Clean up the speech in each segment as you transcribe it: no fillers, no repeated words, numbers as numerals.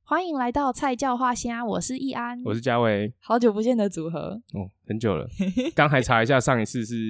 欢迎来到菜教画虾，我是易安， 我是嘉伟， 好久不见的组合哦，很久了。刚还查一下，上一次是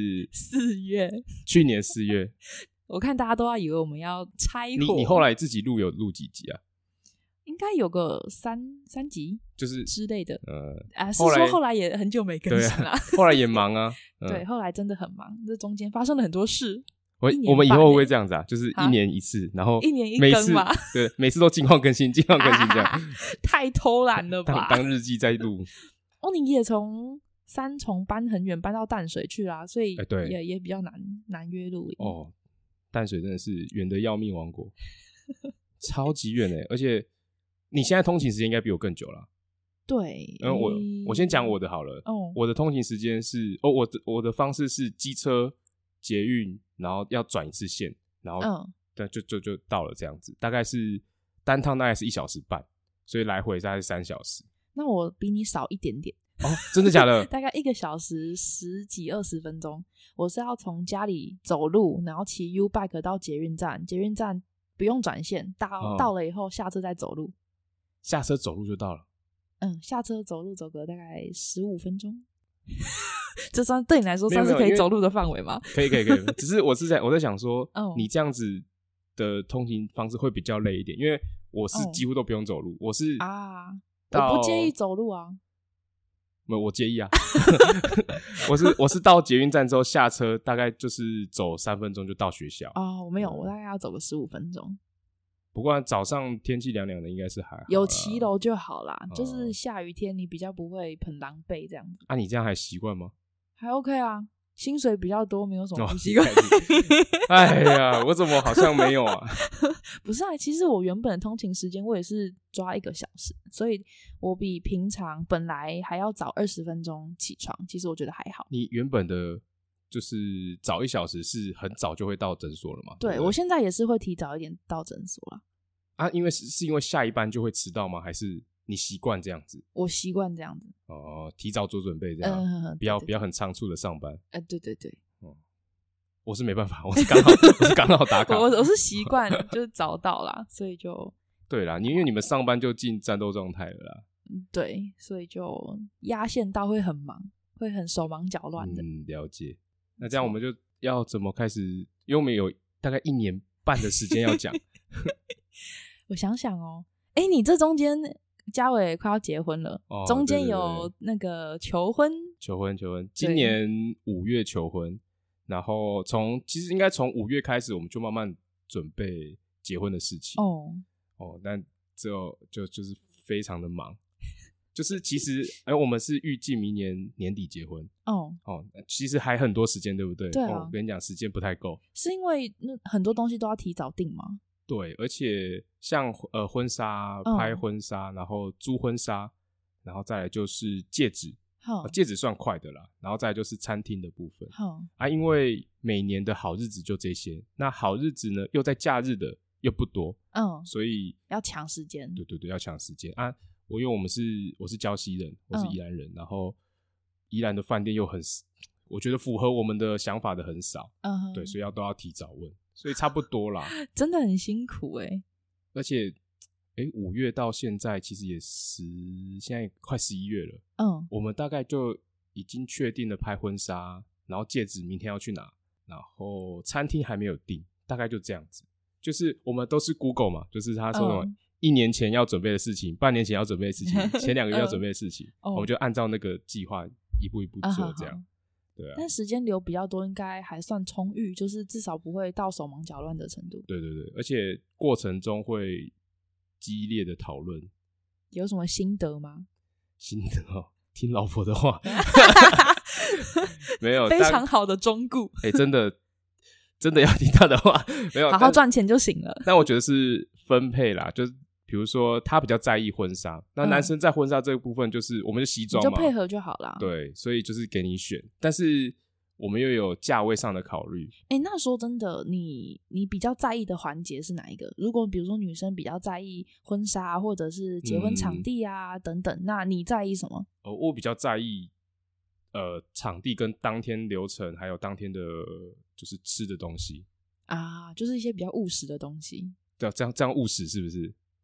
4月， 去年4月。 我看大家都要以为我们要拆伙。 你后来自己录有录几集啊？ 应该有个三集， 就是之类的。是后来说后来也很久没更新啦。 后来也忙啊。 对，后来真的很忙，这中间发生了很多事。 我们以后会不会这样子啊？就是1年1次，然后 1年每 1更嘛。 对，每次都近况更新，近况更新这样。 太偷懒了吧？ 当日记在录。 哦，你也从三重搬很远，搬到淡水去啦，所以也比较难约录音。 哦，淡水真的是远的要命王国，超级远而且你现在通勤时间应该比我更久啦。 对， 我先讲我的好了。我的通勤时间是我的方式是机车、捷运，然后要转一次线，然后就到了这样子，大概是单趟大概是1小时半，所以来回大概是3小时。 那我比你少一点点。 哦，真的假的？ 大概1个小时10几20分钟。我是要从家里走路，然后骑 U-Bike 到捷运站，捷运站不用转线，到了以后下车再走路。 下车走路就到了？ 下车走路走个大概15分钟。这算对你来说算是可以走路的范围吗？ 可以。只是我在想说，你这样子的通勤方式会比较累一点，因为我是几乎都不用走路，我是我不介意走路啊。 没有，我介意啊。我是到捷运站之后下车，大概就是走3分钟就到学校。 我没有，我大概要走个15分钟。 不过早上天气凉凉的，应该是还好， 有骑楼就好啦。就是下雨天你比较不会很狼狈这样子。 你这样还习惯吗？ 还 OK 啊，薪水比较多，没有什么不习惯。 哎呀，我怎么好像没有啊？ 不是啊，其实我原本的通勤时间我也是抓1个小时，所以我比平常本来还要早20分钟起床，其实我觉得还好。 你原本的就是早1小时是很早就会到诊所了吗？ 对，我现在也是会提早一点到诊所啦。 因为是因为下一班就会迟到吗？还是你习惯这样子？ 我习惯这样子。 提早做准备这样，不要很仓促的上班。 对。 我是没办法，我是刚好打卡。 我是习惯就是早到啦，所以就对啦，因为你们上班就进战斗状态了啦。 对，所以就压线到会很忙，会很手忙脚乱的。 了解。那这样我们就要怎么开始？因为我们有大概1年半的时间要讲。 我想想你这中间嘉伟快要结婚了，中间有那个求婚，今年5月求婚，然后其实应该从5月开始，我们就慢慢准备结婚的事情。但就是非常的忙，就是其实我们是预计明年年底结婚。其实还很多时间，对不对？ 对啊。 我跟你讲，时间不太够， 是因为很多东西都要提早订吗？ 对，而且像婚纱、拍婚纱，然后租婚纱，然后再来就是戒指。戒指算快的啦，然后再来就是餐厅的部分。因为每年的好日子就这些，那好日子呢又在假日的又不多，所以要抢时间。 对，要抢时间啊！因为我是礁溪人，我是宜兰人，然后宜兰的饭店又我觉得符合我们的想法的很少，对，所以都要提早问，所以差不多啦。 真的很辛苦而且5月到现在其实也现在快11月了。我们大概就已经确定了拍婚纱，然后戒指明天要去拿，然后餐厅还没有订，大概就这样子。就是我们都是 Google 嘛，就是他说什么1年前要准备的事情，半年前要准备的事情，前2个月要准备的事情，我们就按照那个计划一步一步做这样。对啊， 但时间留比较多，应该还算充裕，就是至少不会到手忙脚乱的程度。 对，而且过程中会激烈的讨论。 有什么心得吗？ 心得听老婆的话。没有， 非常好的忠告。 真的要听他的话，没有， 好好赚钱就行了。 但我觉得是分配啦，就是比如说他比较在意婚纱，那男生在婚纱这个部分就是我们就西装嘛， 你就配合就好啦。 对，所以就是给你选，但是我们又有价位上的考虑。 那说真的，你比较在意的环节是哪一个？如果比如说女生比较在意婚纱或者是结婚场地啊等等，那你在意什么？ 我比较在意场地跟当天流程，还有当天的就是吃的东西就是一些比较务实的东西。 对，这样务实是不是？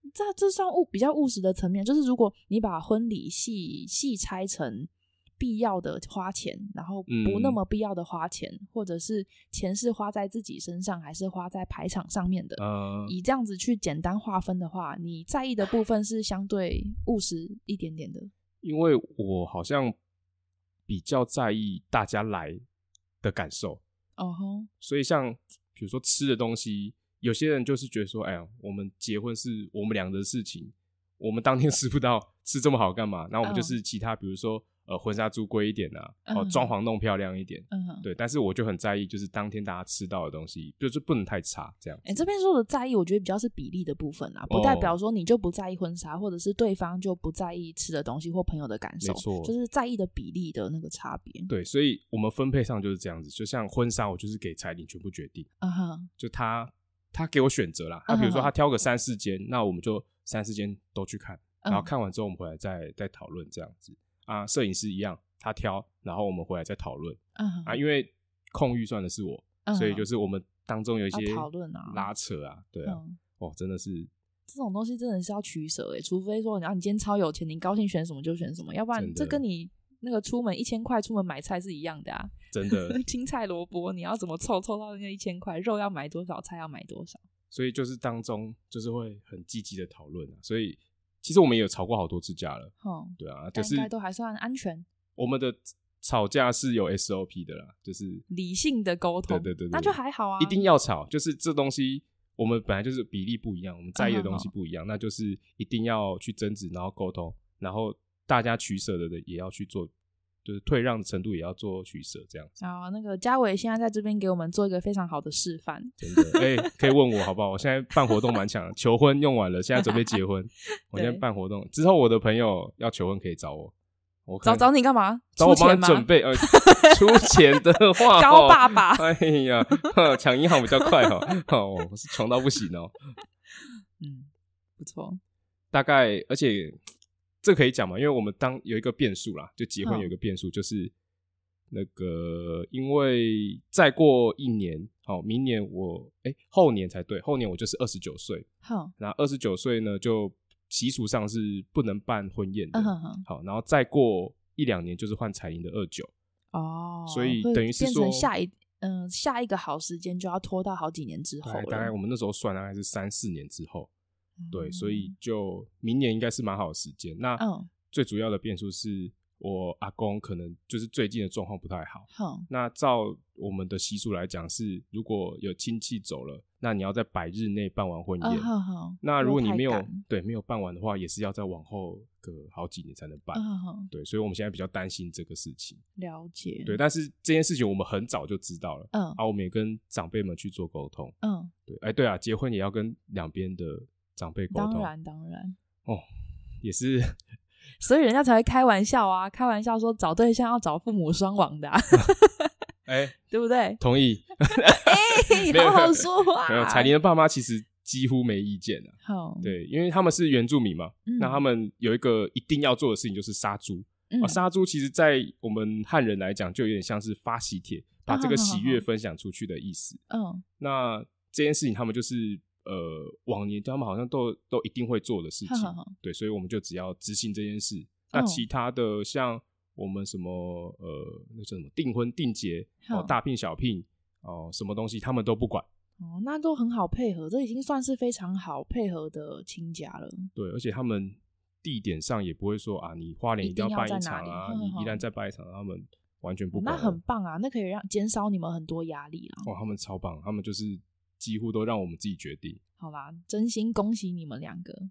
这算比较务实的层面，就是如果你把婚礼细拆成必要的花钱，然后不那么必要的花钱，或者是钱是花在自己身上还是花在排场上面的，以这样子去简单划分的话，你在意的部分是相对务实一点点的。 因为我好像比较在意大家来的感受，所以像比如说吃的东西，有些人就是觉得说，哎呀，我们结婚是我们俩的事情，我们当天吃不到，吃这么好干嘛？然后我们就是其他，比如说婚纱租贵一点啊，装潢弄漂亮一点，对。但是我就很在意，就是当天大家吃到的东西，就是不能太差这样子。 这边说的在意，我觉得比较是比例的部分啊，不代表说你就不在意婚纱，或者是对方就不在意吃的东西或朋友的感受，没错，就是在意的比例的那个差别。 对，所以我们分配上就是这样子，就像婚纱，我就是给彩玲全部决定，就他给我选择啦，他比如说他挑个3-4间，那我们就3-4间都去看，然后看完之后我们回来再讨论这样子。摄影师一样，他挑，然后我们回来再讨论。因为控预算的是我，所以就是我们当中有一些讨论啊、 拉扯啊，对啊，真的是这种东西真的是要取舍除非说你今天超有钱，你高兴选什么就选什么，要不然这跟你那个出门1000块出门买菜是一样的啊， 真的。 青菜萝卜你要怎么凑到那个1000块，肉要买多少，菜要买多少， 所以就是当中就是会很积极的讨论啊，所以其实我们也有吵过好多次架了，对啊，就是应该都还算安全。 我们的吵架是有 SOP 的啦，就是理性的沟通，对，那就还好啊。 一定要吵，就是这东西我们本来就是比例不一样，我们在意的东西不一样，那就是一定要去争执，然后沟通，然后大家取舍的也要去做，就是退让的程度也要做取舍，这样子。 那个嘉伟现在在这边给我们做一个非常好的示范， 真的。可以问我好不好？我现在办活动蛮强的，求婚用完了，现在准备结婚。我现在办活动之后，我的朋友要求婚可以找我。 找你干嘛？ 找我帮他准备出钱的话高爸爸。 哎呀，抢银行比较快我是穷到不行不错。 大概而且这可以讲嘛，因为我们有一个变数啦，就结婚有一个变数，就是那个因为再过1年，明年后年才对，后年我就是29岁。那29岁呢，就习俗上是不能办婚宴的。好，然后再过1-2年就是换彩玲的29。所以等于是说变成下一个好时间就要拖到好几年之后了。 大概我们那时候算大概是3-4年之后。对，所以就明年应该是蛮好的时间。那最主要的变数是我阿公可能就是最近的状况不太好。那照我们的习俗来讲是，如果有亲戚走了，那你要在100日内办完婚宴。那如果你没有办完的话，也是要再往后个好几年才能办。对，所以我们现在比较担心这个事情。 了解。 对，但是这件事情我们很早就知道了。我们也跟长辈们去做沟通。对，对啊，结婚也要跟两边的长辈沟通。 当然也是。 所以人家才会开玩笑啊，开玩笑说找对象要找父母双亡的对不对？ 同意。 好好说话。 没有，彩玲的爸妈其实几乎没意见对，因为他们是原住民嘛，那他们有一个一定要做的事情就是杀猪。杀猪其实在我们汉人来讲就有点像是发喜帖，把这个喜悦分享出去的意思。那这件事情他们就是往年他们好像都一定会做的事情。对，所以我们就只要执行这件事。那其他的像我们什么那叫什么订婚订结大聘小聘什么东西他们都不管。 那都很好配合，这已经算是非常好配合的亲家了。 对，而且他们地点上也不会说你花莲一定要办一场啊，你宜兰再办一场，他们完全不管。 那很棒啊，那可以减少你们很多压力啦。 他们超棒，他们就是几乎都让我们自己决定。 好啦，真心恭喜你们2个。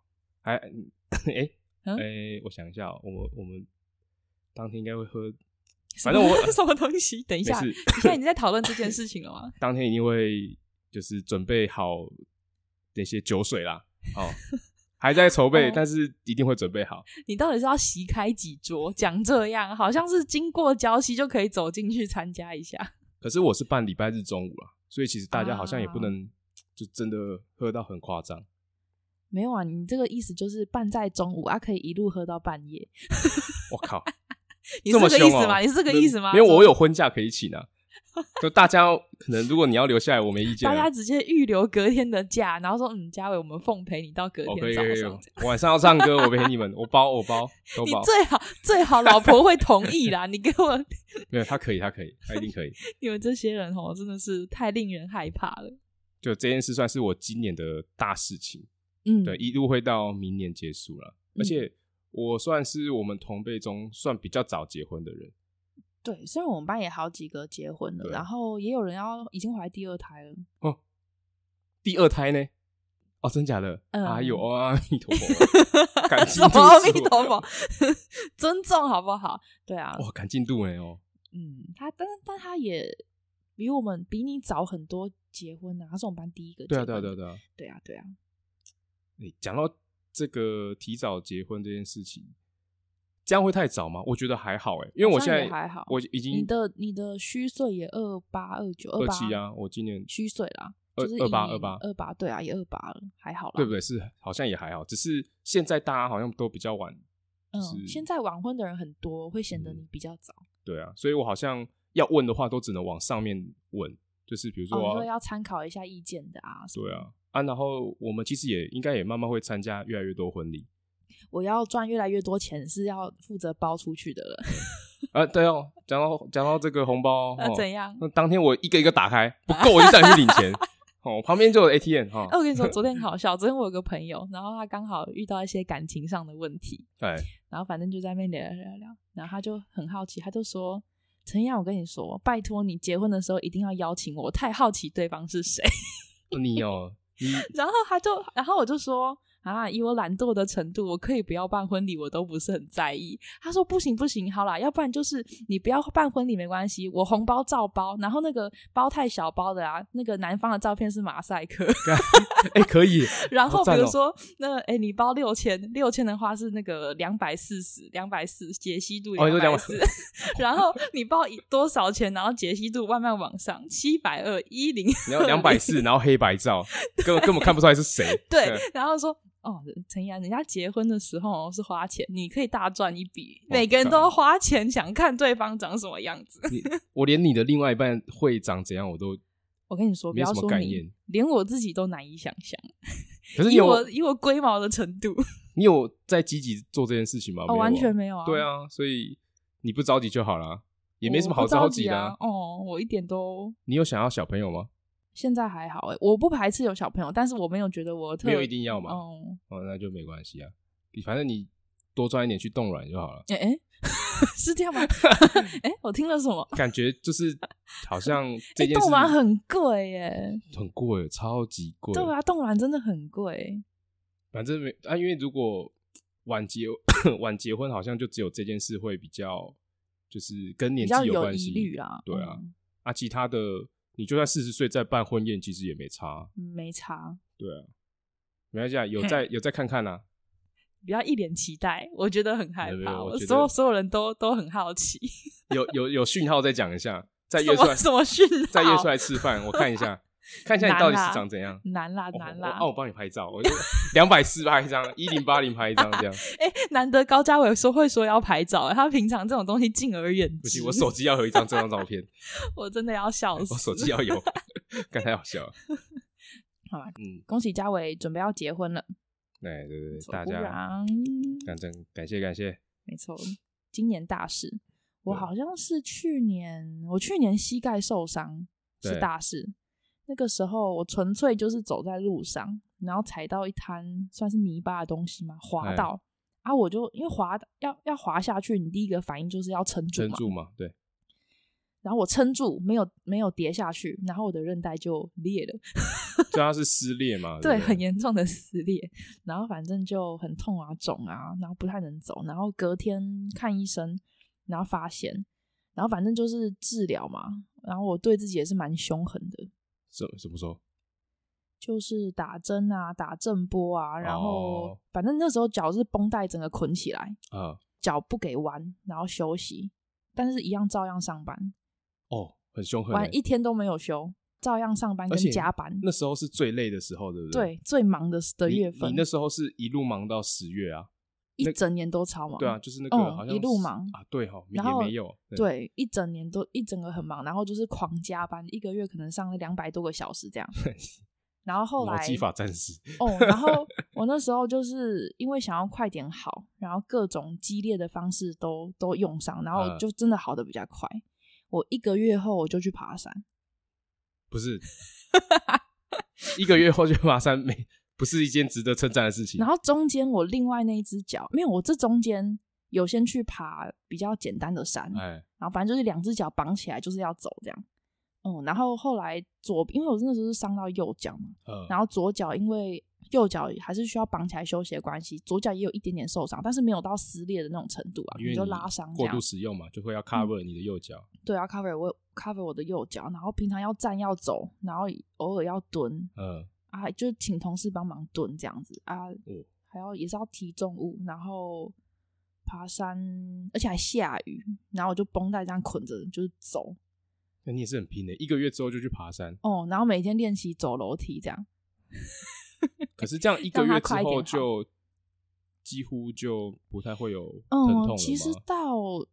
我想一下我们当天应该会喝，反正什么东西？等一下，你现在已经在讨论这件事情了吗？ 当天一定会就是准备好那些酒水啦。还在筹备，但是一定会准备好。 你到底是要席开几桌？讲这样好像是经过礁溪就可以走进去参加一下。 可是我是办礼拜日中午啦，所以其实大家好像也不能就真的喝到很夸张。 没有啊，你这个意思就是办在中午可以一路喝到半夜。 我靠， 你是这个意思吗？你是这个意思吗？ 因为我有婚假可以请啊。 就大家可能如果你要留下来，我没意见、 大家直接预留隔天的假，然后说嘉伟我们奉陪你到隔天早上。 晚上要唱歌我陪你们，我包都包。 你最好老婆会同意啦，你给我没有，他可以，他一定可以。 你们这些人真的是太令人害怕了。 就这件事算是我今年的大事情，对，一路会到明年结束了。而且我算是我们同辈中算比较早结婚的人。 对，虽然我们班也好几个结婚了，然后也有人已经怀第二胎了。 哦，第二胎呢？哦，真假的？哎呦，阿弥陀佛，赶进度， 阿弥陀佛，尊重好不好？对啊， 哇，赶进度呢哦。 但他也比你早很多结婚啊，他是我们班第一个结婚的。对啊。 讲到这个提早结婚这件事情。这样会太早吗？我觉得还好因为我现在还好， 我已经你的虚岁也28、29、 27啊，我今年虚岁啦， 就是28， 对啊，也28了，还好啦， 对不对？是好像也还好，只是现在大家好像都比较晚， 现在晚婚的人很多，会显得你比较早。 对啊，所以我好像要问的话，都只能往上面问，就是比如说要参考一下意见的啊， 对啊，然后我们其实应该也慢慢会参加越来越多婚礼。 我要赚越来越多钱，是要负责包出去的了。对哦，讲到这个红包， 怎样？ 那当天我一个一个打开，不够我就带你去领钱。旁边就有 ATM 我跟你说，昨天很好笑。昨天我有个朋友，然后他刚好遇到一些感情上的问题，然后反正就在那边聊，然后他就很好奇，他就说：“陈燕，我跟你说，拜托你结婚的时候一定要邀请我，太好奇对方是谁。” 你然后我就说。以我懒惰的程度，我可以不要办婚礼，我都不是很在意。他说不行，好啦，要不然就是你不要办婚礼没关系，我红包照包，然后那个包太小包的啊，那个男方的照片是马赛克， 可以。 然后比如说你包6000的话是那个240解析度240，然后你包多少钱，然后解析度慢慢往上720、10， 你要240，然后黑白照，根本看不出来是谁。 对，然后说。陈怡安，人家结婚的时候是花钱，你可以大赚一笔。每个人都花钱想看对方长什么样子。 我连你的另外一半会长怎样， 我跟你说，不要说你，连我自己都难以想象。 可是以我龟毛的程度， 你有在积极做这件事情吗？ 完全没有啊。 对啊，所以你不着急就好了，也没什么好着急的。 我一点都。 你有想要小朋友吗？ 现在还好我不排斥有小朋友，但是我没有觉得我没有一定要嘛。那就没关系啊，反正你多赚一点去冻卵就好了。 是这样吗？我听了什么？ 感觉就是好像这件事冻卵很贵耶， 很贵，超级贵。 对啊，冻卵真的很贵。 反正因为如果晚结婚，好像就只有这件事会比较，就是跟年纪有关系， 比较有疑虑啦。 对啊，其他的。你就算40岁再办婚宴，其实也没差。 没差。 对啊，没关系啊，有再看看啊。 不要一脸期待，我觉得很害怕。所有人都很好奇。 有讯号再讲一下，再约出来什么讯号？ 再约出来吃饭，我看一下你到底是长怎样。 难啦。 我帮你拍照，我就240拍一张，1080拍一张这样。 难得高嘉伟会说要拍照，他平常这种东西敬而远之。 不行，我手机要有一张这张照片。 我真的要笑死。 我手机要有，刚才好笑。 好吧，恭喜嘉伟准备要结婚了。 对，大家感谢。 没错，今年大事。我好像是去年膝盖受伤是大事。那个时候我纯粹就是走在路上，然后踩到一滩算是泥巴的东西嘛，滑到我就因为要滑下去，你第一个反应就是要撑住嘛， 对。 然后我撑住，没有跌下去，然后我的韧带就裂了。 对，它是撕裂嘛？ 对，很严重的撕裂，然后反正就很痛啊、肿啊，然后不太能走，然后隔天看医生，然后发现，然后反正就是治疗嘛，然后我对自己也是蛮凶狠的。 怎么说？ 就是打针啊，打震波啊，然后反正那时候脚是绷带整个捆起来，脚不给弯，然后休息，但是一样照样上班。 很凶狠， 玩一天都没有休，照样上班跟加班。 那时候是最累的时候，对不对？ 对，最忙的月份。 你那时候是一路忙到10月啊？ 一整年都超忙。 对啊，就是那个好像一路忙啊，对齁， 然后也没有对，一整个很忙，然后就是狂加班，一个月可能上了200多个小时这样。然后后来劳基法战士然后我那时候就是因为想要快点好，然后各种激烈的方式都用上，然后就真的好的比较快。我1个月后我就去爬山。 不是1个月后就爬山，不是一件值得称赞的事情。 然后中间我另外那一只脚没有，我这中间有先去爬比较简单的山，然后反正就是2只脚绑起来就是要走这样。然后后来因为我那时候是伤到右脚嘛，然后左脚因为右脚还是需要绑起来休息的关系，左脚也有一点点受伤，但是没有到撕裂的那种程度啊， 因为就拉伤这样。 过度使用嘛，就会要 cover 你的右脚。 对，要 cover 我的右脚，然后平常要站要走，然后偶尔要蹲，就请同事帮忙蹲这样子啊，还要也是要提重物，然后爬山，而且还下雨，然后我就绷带这样捆着就是走。 那你也是很拼的，1个月之后就去爬山然后每天练习走楼梯这样。 可是这样1个月之后就几乎就不太会有疼痛了吗？ 其实到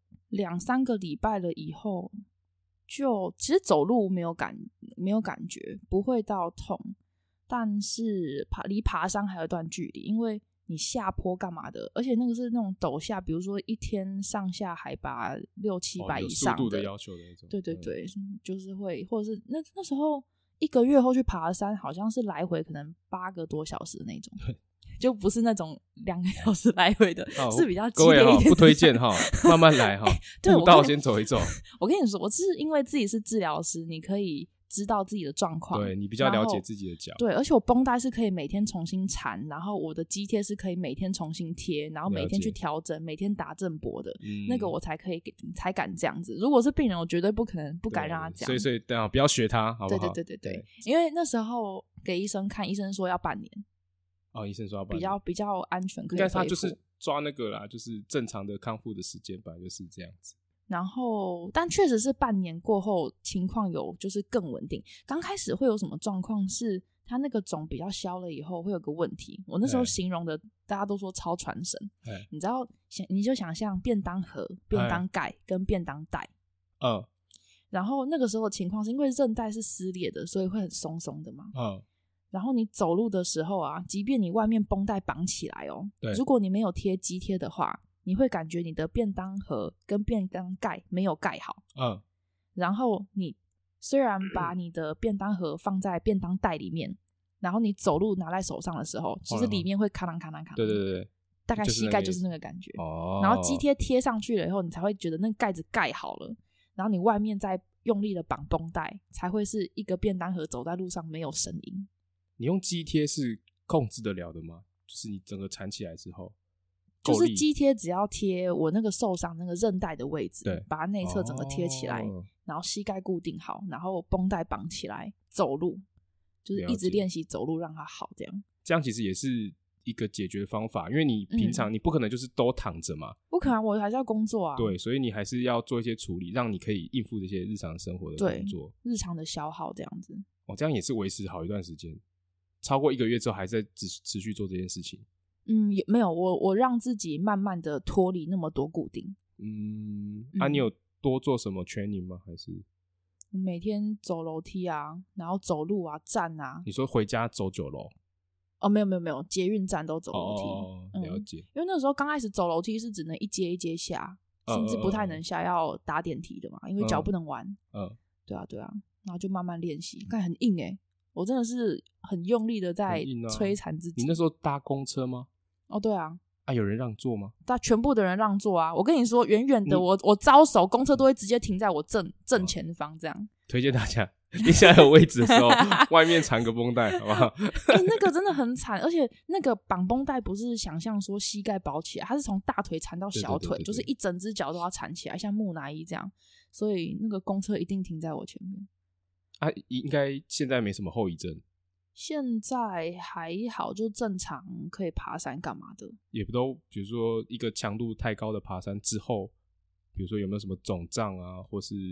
2-3个礼拜了以后，就其实走路没有感觉，不会到痛，但是离爬山还有一段距离，因为你下坡干嘛的，而且那个是那种陡下，比如说一天上下海拔600-700以上的， 有速度的要求的那种。 对对对，就是会，或者是那时候1个月后去爬山，好像是来回可能8个多小时的那种，就不是那种2个小时来回的，是比较激烈一点的。 各位不推荐慢慢来步道先走一走。 我跟你说，我是因为自己是治疗师，你可以知道自己的状况， 对，你比较了解自己的脚。 对，而且我绷带是可以每天重新缠，然后我的肌贴是可以每天重新贴，然后每天去调整，每天打正铂的，那个我才敢这样子。如果是病人，我绝对不敢让他这样。 所以不要学他，好不好？ 对，因为那时候给医生看，医生说要半年。 医生说要半年， 比较安全，可以恢复。 应该他就是抓那个啦，就是正常的康复的时间本来就是这样子。 然后但确实是半年过后情况有就是更稳定。刚开始会有什么状况是他那个肿比较消了以后会有个问题，我那时候形容的大家都说超传神。你知道，你就想象便当盒、便当盖跟便当袋，然后那个时候的情况是因为韧带是撕裂的，所以会很松松的嘛。然后你走路的时候啊，即便你外面绷带绑起来如果你没有贴肌贴的话，你会感觉你的便当盒跟便当盖没有盖好。然后你虽然把你的便当盒放在便当袋里面，然后你走路拿在手上的时候，其实里面会咔啷咔啷咔啷。 对， 大概膝盖就是那个感觉。然后肌贴贴上去了以后，你才会觉得那个盖子盖好了，然后你外面再用力的绑绷带，才会是一个便当盒走在路上没有声音。 你用肌贴是控制得了的吗？就是你整个缠起来之后， 就是肌贴只要贴我那个受伤那个韧带的位置，把它内侧整个贴起来，然后膝盖固定好，然后绷带绑起来走路，就是一直练习走路让它好。这样其实也是一个解决方法，因为你平常你不可能就是都躺着嘛， 不可能，我还是要工作啊。 对，所以你还是要做一些处理，让你可以应付这些日常生活的工作， 日常的消耗这样子。 这样也是维持好一段时间。超过1个月之后还在持续做这件事情？ 也没有，我让自己慢慢的脱离那么多固定。 你有多做什么 training 吗？还是每天走楼梯啊，然后走路啊，站啊。 你说回家走9楼？ 没有，捷运站都走楼梯。 了解。 因为那时候刚开始走楼梯是只能一阶一阶下，甚至不太能下，要打电梯的嘛，因为脚不能弯。对啊，然后就慢慢练习，看很硬我真的是很用力的在摧残自己。 你那时候搭公车吗？ 对啊。 有人让座吗？ 全部的人让座啊！我跟你说，远远的我招手，公车都会直接停在我正前方，这样。 推荐大家，你现在有位置的时候，外面缠个绷带，好不好？ 那个真的很惨，而且那个绑绷带不是想象说膝盖包起来，它是从大腿缠到小腿，就是一整只脚都要缠起来，像木乃伊这样。所以那个公车一定停在我前面。 应该现在没什么后遗症。 现在还好，就正常可以爬山干嘛的。 也不都，比如说一个强度太高的爬山之后，比如说有没有什么肿胀啊，或是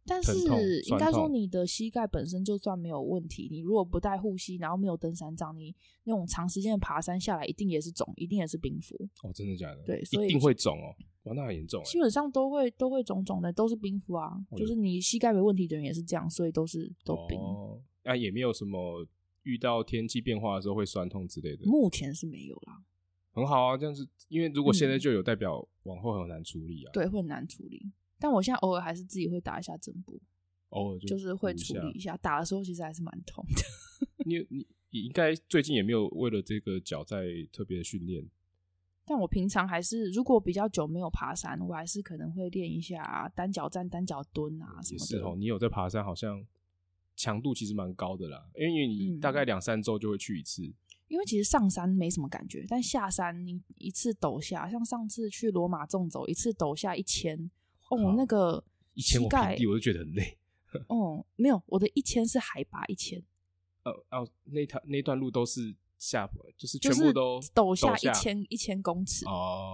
但是应该说你的膝盖本身就算没有问题，你如果不带护膝，然后没有登山杖，你那种长时间的爬山下来一定也是肿，一定也是冰敷。 哦，真的假的？ 对，所以一定会肿哦。哇，那很严重。 基本上都会肿肿的，都是冰敷啊。就是你膝盖没问题的人也是这样，所以都冰。 那也没有什么遇到天气变化的时候会酸痛之类的。 目前是没有啦。 很好啊，这样子，因为如果现在就有，代表往后很难处理啊。 对，会很难处理。但我现在偶尔还是自己会打一下针布， 偶尔就是会处理一下。打的时候其实还是蛮痛的。 你应该最近也没有为了这个脚在特别的训练。 但我平常还是，如果比较久没有爬山，我还是可能会练一下单脚站、单脚蹲啊什么的。 也是哦，你有在爬山，好像强度其实蛮高的啦，因为你大概2-3周就会去一次。 因为其实上山没什么感觉，但下山你一次陡下，像上次去罗马纵走，一次陡下1000，那个 1000我平地我就觉得很累。 没有，我的1000是海拔1000。 那段路都是下坡，就是全部都陡下1000公尺。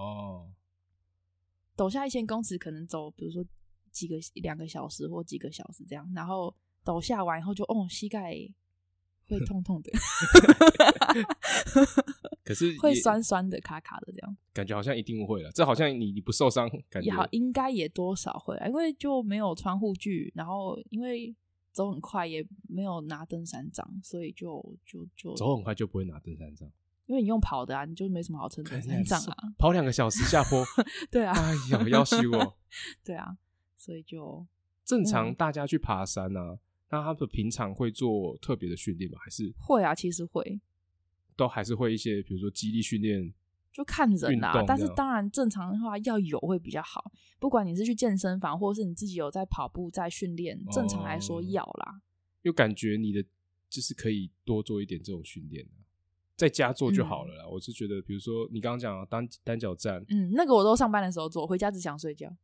陡下1000公尺可能走，比如说2个小时或几个小时这样，然后陡下完以后就膝盖会痛痛的。 可是会酸酸的卡卡的这样， 感觉好像一定会了。这好像你不受伤感觉应该也多少会啦，因为就没有穿护具，然后因为走很快也没有拿登山杖，所以就走很快就不会拿登山杖， 因为你用跑的啊，你就没什么好撑登山杖啊。 跑2个小时下坡。对啊，哎呀，要死我。 对啊，所以就正常大家去爬山啊，那他们平常会做特别的训练吗？还是会啊，其实会， 都还是会一些，比如说肌力训练， 就看人啦。但是当然正常的话要有会比较好，不管你是去健身房，或是你自己有在跑步在训练，正常来说要啦。 又感觉你的就是可以多做一点这种训练，在家做就好了啦。我是觉得，比如说你刚刚讲单脚站， 那个我都上班的时候做，回家只想睡觉。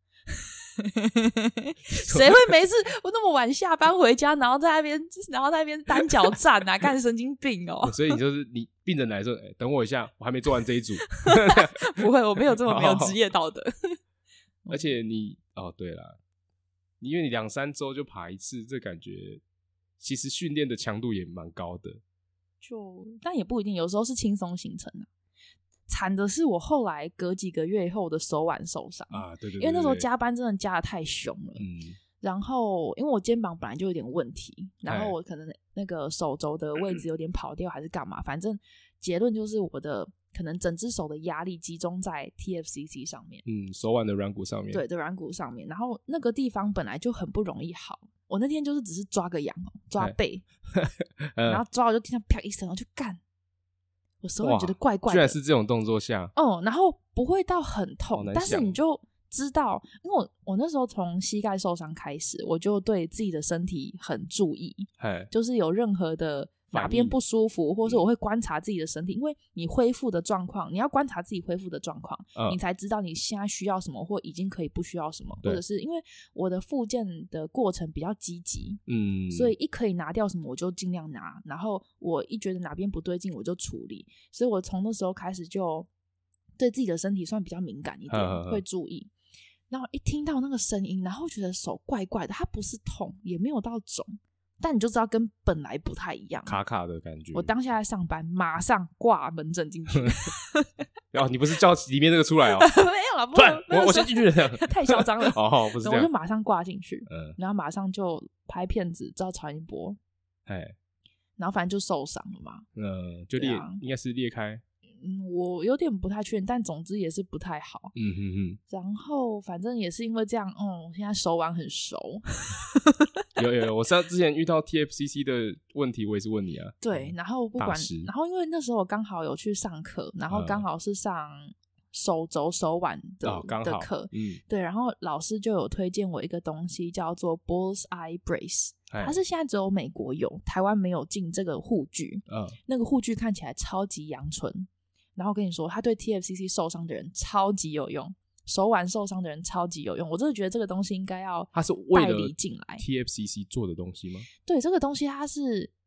谁会没事我那么晚下班回家，然后在那边单脚站啊？干神经病哦！ 所以你病人来说，等我一下，我还没做完这一组。 不会，我没有这么没有职业道德。 而且对啦，因为你2-3周就爬一次，这感觉其实训练的强度也蛮高的。 但也不一定，有时候是轻松行程啊。惨的是我后来隔几个月以后的手腕受伤啊，对， 因为那时候加班真的加得太凶了。然后因为我肩膀本来就有点问题，然后我可能那个手肘的位置有点跑掉还是干嘛，反正结论就是我的可能整只手的压力集中在 TFCC 上面， 手腕的软骨上面， 对的软骨上面，然后那个地方本来就很不容易好。我那天就是只是抓个痒，抓背，然后抓我就听到啪一声，我就干。我手腕觉得怪怪的， 居然是这种动作下， 然后不会到很痛，但是你就知道，因为我那时候从膝盖受伤开始，我就对自己的身体很注意，就是有任何的哪边不舒服，或是我会观察自己的身体，因为你恢复的状况，你要观察自己恢复的状况，你才知道你现在需要什么，或已经可以不需要什么，或者是因为我的复健的过程比较积极，所以一可以拿掉什么我就尽量拿，然后我一觉得哪边不对劲我就处理，所以我从那时候开始就对自己的身体算比较敏感一点，会注意。然后一听到那个声音，然后觉得手怪怪的，它不是痛，也没有到肿，但你就知道跟本来不太一样， 卡卡的感觉。 我当下在上班，马上挂门诊进去。 你不是叫里面这个出来哦？ 没有啦，不我先进去了， 太嚣张了。 不是这样， 我就马上挂进去，然后马上就拍片子照超音波，然后反正就受伤了嘛， 就应该是裂开。 我有点不太确定，但总之也是不太好。然后反正也是因为这样，现在手腕很熟。 有，我之前遇到 TFCC 的问题，我也是问你啊。 对，然后不管，然后因为那时候我刚好有去上课，然后刚好是上手肘手腕的课，对，然后老师就有推荐我一个东西叫做 Bullseye Brace， 它是现在只有美国有，台湾没有进这个护具。那个护具看起来超级阳春。然后跟你说，他对 TFCC 受伤的人超级有用，手腕受伤的人超级有用。我真的觉得这个东西应该要代理进来。 它是为了 TFCC 做的东西吗？ 对，这个东西它是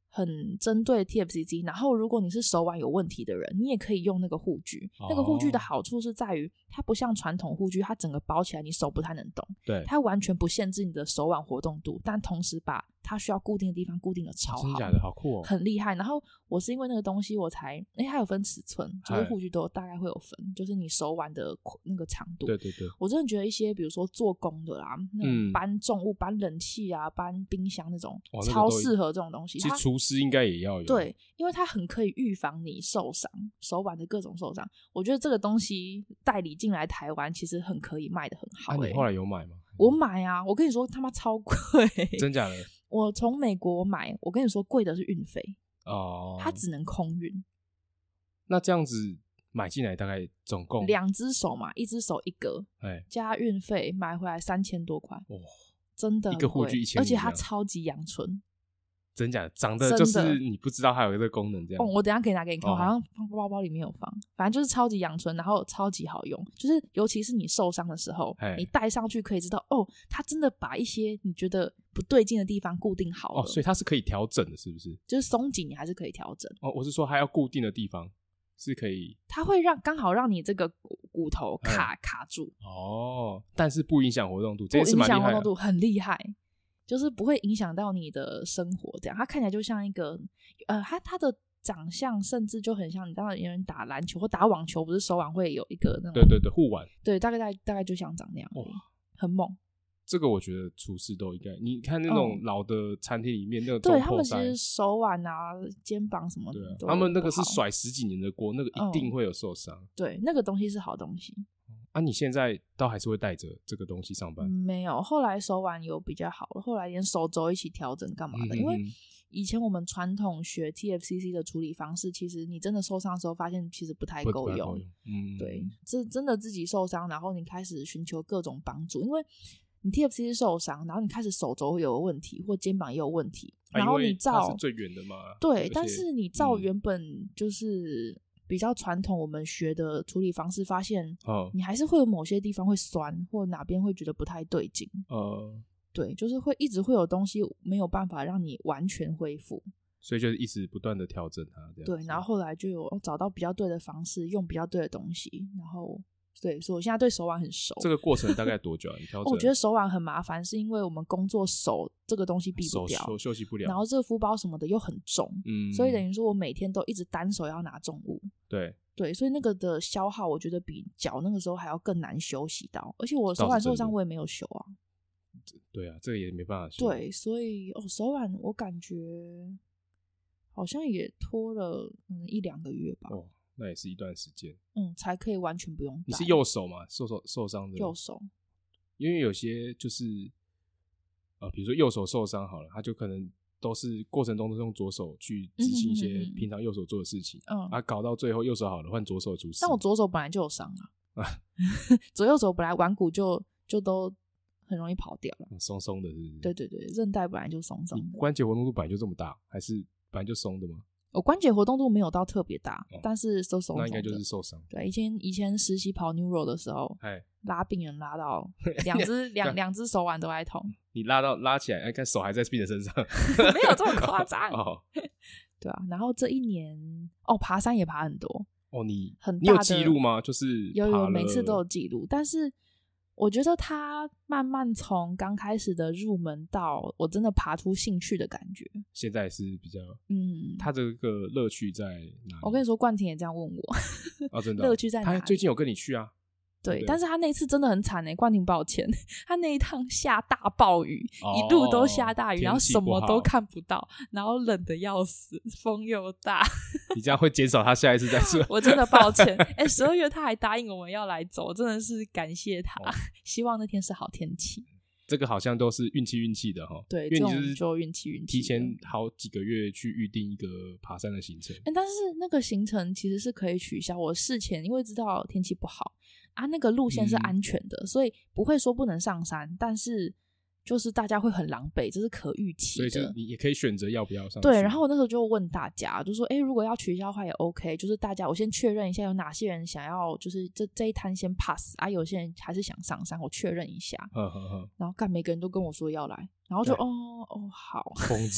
很针对 TFCC， 然后如果你是手腕有问题的人，你也可以用那个护具。那个护具的好处是在于它不像传统护具，它整个包起来你手不太能动， 对， 它完全不限制你的手腕活动度，但同时把它需要固定的地方固定的超好。 真的假的？好酷哦， 很厉害。然后我是因为那个东西我才它有分尺寸，就是护具都大概会有分，就是你手腕的那个长度。 对对对， 我真的觉得一些比如说做工的啦，那种搬重物、搬冷气啊、搬冰箱那种，超适合这种东西。 其实厨师应该也要有。 对，因为它很可以预防你受伤，手腕的各种受伤。我觉得这个东西代理进来台湾，其实很可以卖得很好。 你后来有买吗？ 我买啊，我跟你说他妈超贵。 真假的？ 我从美国买，我跟你说贵的是运费哦， 它只能空运。 那这样子买进来大概总共 2只手嘛，一只手一个，加运费买回来3000多块，真的很贵， 一个护具1000， 而且它超级阳春。 真假的？长得就是你不知道它有这个功能这样。 我等一下可以拿给你看，我好像放包包里面有放。反正就是超级阳春，然后超级好用，就是尤其是你受伤的时候，你戴上去可以知道它真的把一些你觉得不对劲的地方固定好了。 所以它是可以调整的，是不是？ 就是松紧你还是可以调整。 我是说它要固定的地方是可以， 它会刚好让你这个骨头卡住。 但是不影响活动度， 不影响活动度，很厉害。就是不会影响到你的生活，这样它看起来就像一个它的长相甚至就很像你知道有人打篮球或打网球，不是手腕会有一个那种对护腕， 对，大概就像长那样，很猛。 这个我觉得厨师都应该，你看那种老的餐厅里面那个对他们其实手腕啊、肩膀什么的， 他们那个是甩10几年的锅，那个一定会有受伤。 对，那个东西是好东西。 你现在倒还是会带着这个东西上班？ 没有，后来手腕有比较好了，后来连手肘一起调整干嘛的？因为以前我们传统学 TFCC 的处理方式，其实你真的受伤的时候发现其实不太够用。对，这真的自己受伤，然后你开始寻求各种帮助，因为你 TFCC 受伤，然后你开始手肘会有问题，或肩膀也有问题，然后你照它是最远的嘛？ 对，但是你照原本就是比较传统我们学的处理方式，发现你还是会有某些地方会酸，或哪边会觉得不太对劲。对，就是一直会有东西没有办法让你完全恢复， 所以就一直不断的调整它这样。 对，然后后来就有找到比较对的方式，用比较对的东西，然后对，所以我现在对手腕很熟。 这个过程大概多久啊？你调整？ 我觉得手腕很麻烦，是因为我们工作手这个东西避不掉， 手休息不了， 然后热敷包什么的又很重，所以等于说我每天都一直单手要拿重物。对，所以那个的消耗，我觉得比脚那个时候还要更难休息到，而且我手腕受伤我也没有休啊。 对啊，这个也没办法休。 对，所以手腕我感觉好像也拖了1-2个月吧。 那也是一段时间， 才可以完全不用戴。 你是右手嘛？受伤的右手， 因为有些就是比如说右手受伤好了，他就可能都是过程中都是用左手去执行一些平常右手做的事情，搞到最后右手好了换左手出事。 但我左手本来就有伤啊，左右手本来腕骨就都很容易跑掉了， 松松的是不是？ 对对对，韧带本来就松松的。 关节活动度本来就这么大，还是本来就松的吗？ 我关节活动度没有到特别大，但是都松松的。 那应该就是受伤。 对，以前实习跑 Neuro 的时候，拉病人拉到两只手腕都在痛。 你拉起来，看手还在病人身上， 没有这么夸张。对啊，然后这一年爬山也爬很多。 你很大的有记录吗？就是有每次都有记录，但是我觉得他慢慢从刚开始的入门到我真的爬出兴趣的感觉， 现在是比较他这个乐趣在哪里？ 我跟你说，冠廷也这样问我， 真的乐趣在哪里？ 他最近有跟你去啊？ 对，但是他那次真的很惨冠廷抱歉，他那一趟下大暴雨，一路都下大雨，然后什么都看不到，然后冷得要死，风又大。 你这样会减少他下一次再去。 我真的抱歉。12月他还答应我们要来走，真的是感谢他。希望那天是好天气。 这个好像都是运气的哈。 对， 因为你就运气。 提前好几个月去预定一个爬山的行程。 但是那个行程其实是可以取消。我事前因为知道天气不好那个路线是安全的，所以不会说不能上山，但是就是大家会很狼狈，这是可预期的。 所以你也可以选择要不要上去。 对，然后我那时候就问大家，就说如果要取消的话也 OK， 就是大家我先确认一下有哪些人想要就是这一摊先 pass 有些人还是想上山，我确认一下。然后每个人都跟我说要来，然后就好疯子。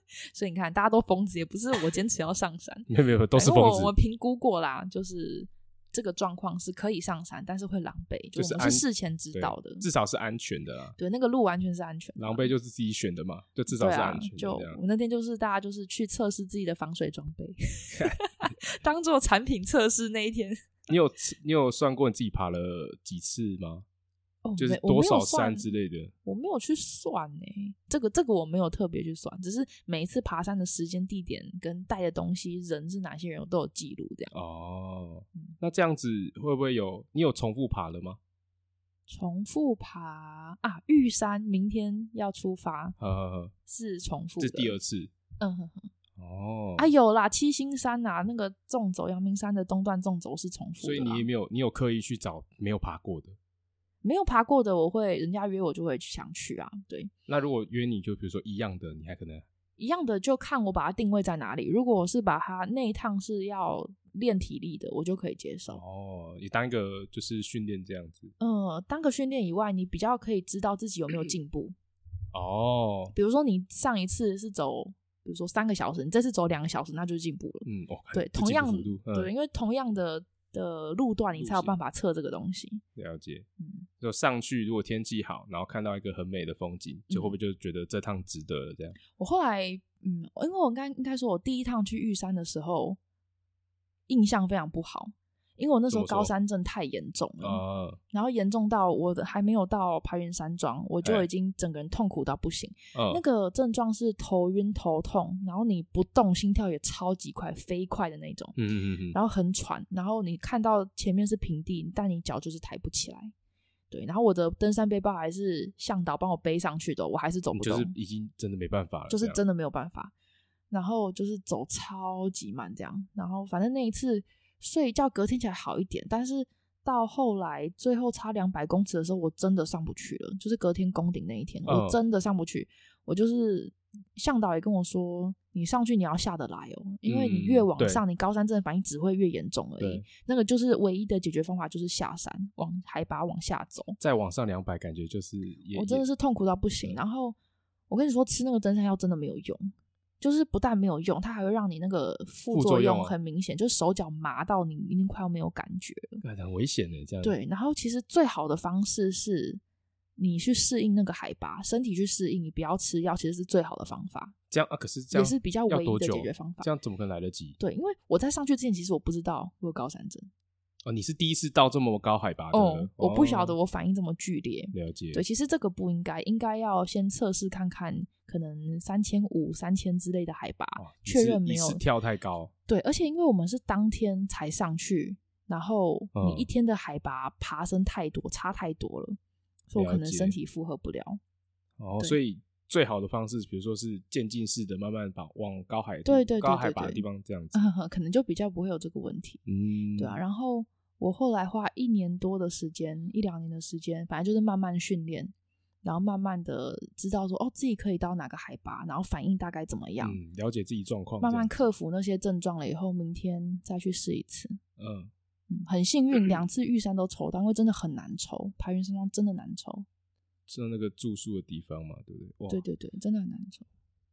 所以你看大家都疯子，也不是我坚持要上山没有都是疯子。 我评估过啦，就是这个状况是可以上山，但是会狼狈，就是我们是事前知道的， 至少是安全的啦。 对，那个路完全是安全的。 狼狈就是自己选的嘛，就至少是安全的。 就我那天就是大家就是去测试自己的防水装备，当做产品测试那一天。你有算过你自己爬了几次吗？就是多少山之类的？ 我没有去算欸，这个我没有特别去算，只是每一次爬山的时间、地点跟带的东西、人是哪些人，我都有记录这样。 哦，那这样子会不会你有重复爬了吗？ 重复爬啊，玉山明天要出发，是重复的， 这是第2次。哦， 有啦，七星山啊，那个纵走阳明山的东段纵走是重复的。 所以你有刻意去找没有爬过的？ 没有爬过的，人家约我就会想去啊。对， 那如果约你就比如说一样的，你还可能一样的就看我把它定位在哪里。如果我是把它那一趟是要练体力的，我就可以接受。 也当一个就是训练这样子。 当个训练以外，你比较可以知道自己有没有进步。比如说你上一次是走，比如说3个小时，你这次走2个小时，那就是进步了。对，同样对，因为同样的路段你才有办法测这个东西。 了解。就上去如果天气好，然后看到一个很美的风景，就会不会就觉得这趟值得了这样？ 我后来因为我应该说我第一趟去玉山的时候印象非常不好，因为我那时候高山症太严重了，然后严重到我还没有到排云山庄，我就已经整个人痛苦到不行。那个症状是头晕头痛，然后你不动心跳也超级快，飞快的那种。然后很喘，然后你看到前面是平地，但你脚就是抬不起来。对，然后我的登山背包还是向导帮我背上去的，我还是走不动， 就是已经真的没办法了， 就是真的没有办法。然后就是走超级慢这样，然后反正那一次睡觉隔天起来好一点，但是到后来最后差200公尺的时候，我真的上不去了，就是隔天攻顶那一天，我真的上不去。我就是向导也跟我说，你上去你要下得来哦，因为你越往上，你高山症的反应只会越严重而已。那个就是唯一的解决方法，就是下山，往海拔往下走， 再往上200，感觉就是我真的是痛苦到不行。然后我跟你说，吃那个登山药真的没有用。就是不但没有用，它还会让你那个副作用很明显，就是手脚麻到你已经快要没有感觉了， 很危险的这样。 对，然后其实最好的方式是你去适应那个海拔，身体去适应，你不要吃药，其实是最好的方法。 这样可是这样也是比较唯一的解决方法。 这样怎么可能来得及？ 对，因为我在上去之前，其实我不知道我有高山症。 你是第一次到这么高海拔的？ 我不晓得我反应这么剧烈。 了解。 对，其实这个不应该，应该要先测试看看，可能3500、3000之类的海拔，确认没有。 一次跳太高。 对，而且因为我们是当天才上去，然后你一天的海拔爬升太多，差太多了，所以我可能身体负荷不了。 所以最好的方式，比如说是渐进式的，慢慢往高海拔的地方这样子， 可能就比较不会有这个问题。对啊。然后我后来花1年多的时间，1-2年的时间，反正就是慢慢训练，然后慢慢的知道说自己可以到哪个海拔，然后反应大概怎么样， 了解自己状况， 慢慢克服那些症状了以后，明天再去试一次。很幸运2次玉山都抽到，因为真的很难抽，排云山庄真的难抽。 是那个住宿的地方嘛，对不对？ 对，真的很难抽，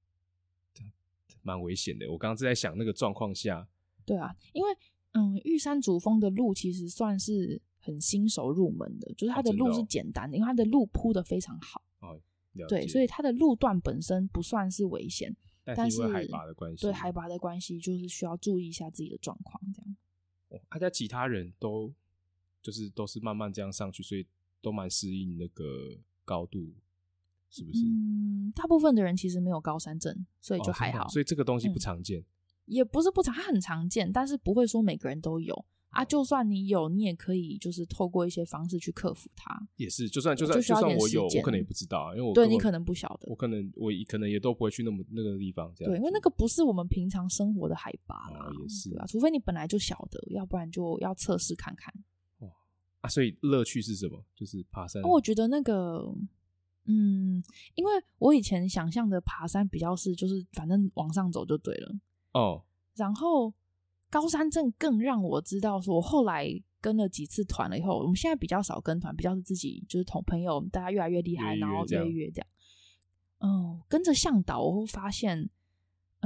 蛮危险的。我刚刚是在想那个状况下。 对啊，因为玉山主峰的路其实算是很新手入门的，就是它的路是简单的，因为它的路铺得非常好。对，所以它的路段本身不算是危险，但是因为海拔的关系，对海拔的关系，就是需要注意一下自己的状况这样。 大家其他人都是慢慢这样上去，所以都蛮适应那个高度，是不是？ 大部分的人其实没有高山症，所以就还好。 所以这个东西不常见。 也不是不常，它很常见，但是不会说每个人都有啊。就算你有，你也可以就是透过一些方式去克服它。也是，就算我有，我可能也不知道，因为对你可能不晓得， 我可能也都不会去那个地方这样。 对，因为那个不是我们平常生活的海拔啦， 也是对啊，除非你本来就晓得，要不然就要测试看看。 所以乐趣是什么？就是爬山。 我觉得那个。因为我以前想象的爬山比较是就是反正往上走就对了。然后高山症更让我知道说，我后来跟了几次团了以后，我们现在比较少跟团，比较是自己就是同朋友，大家越来越厉害，然后约这样。跟着向导我会发现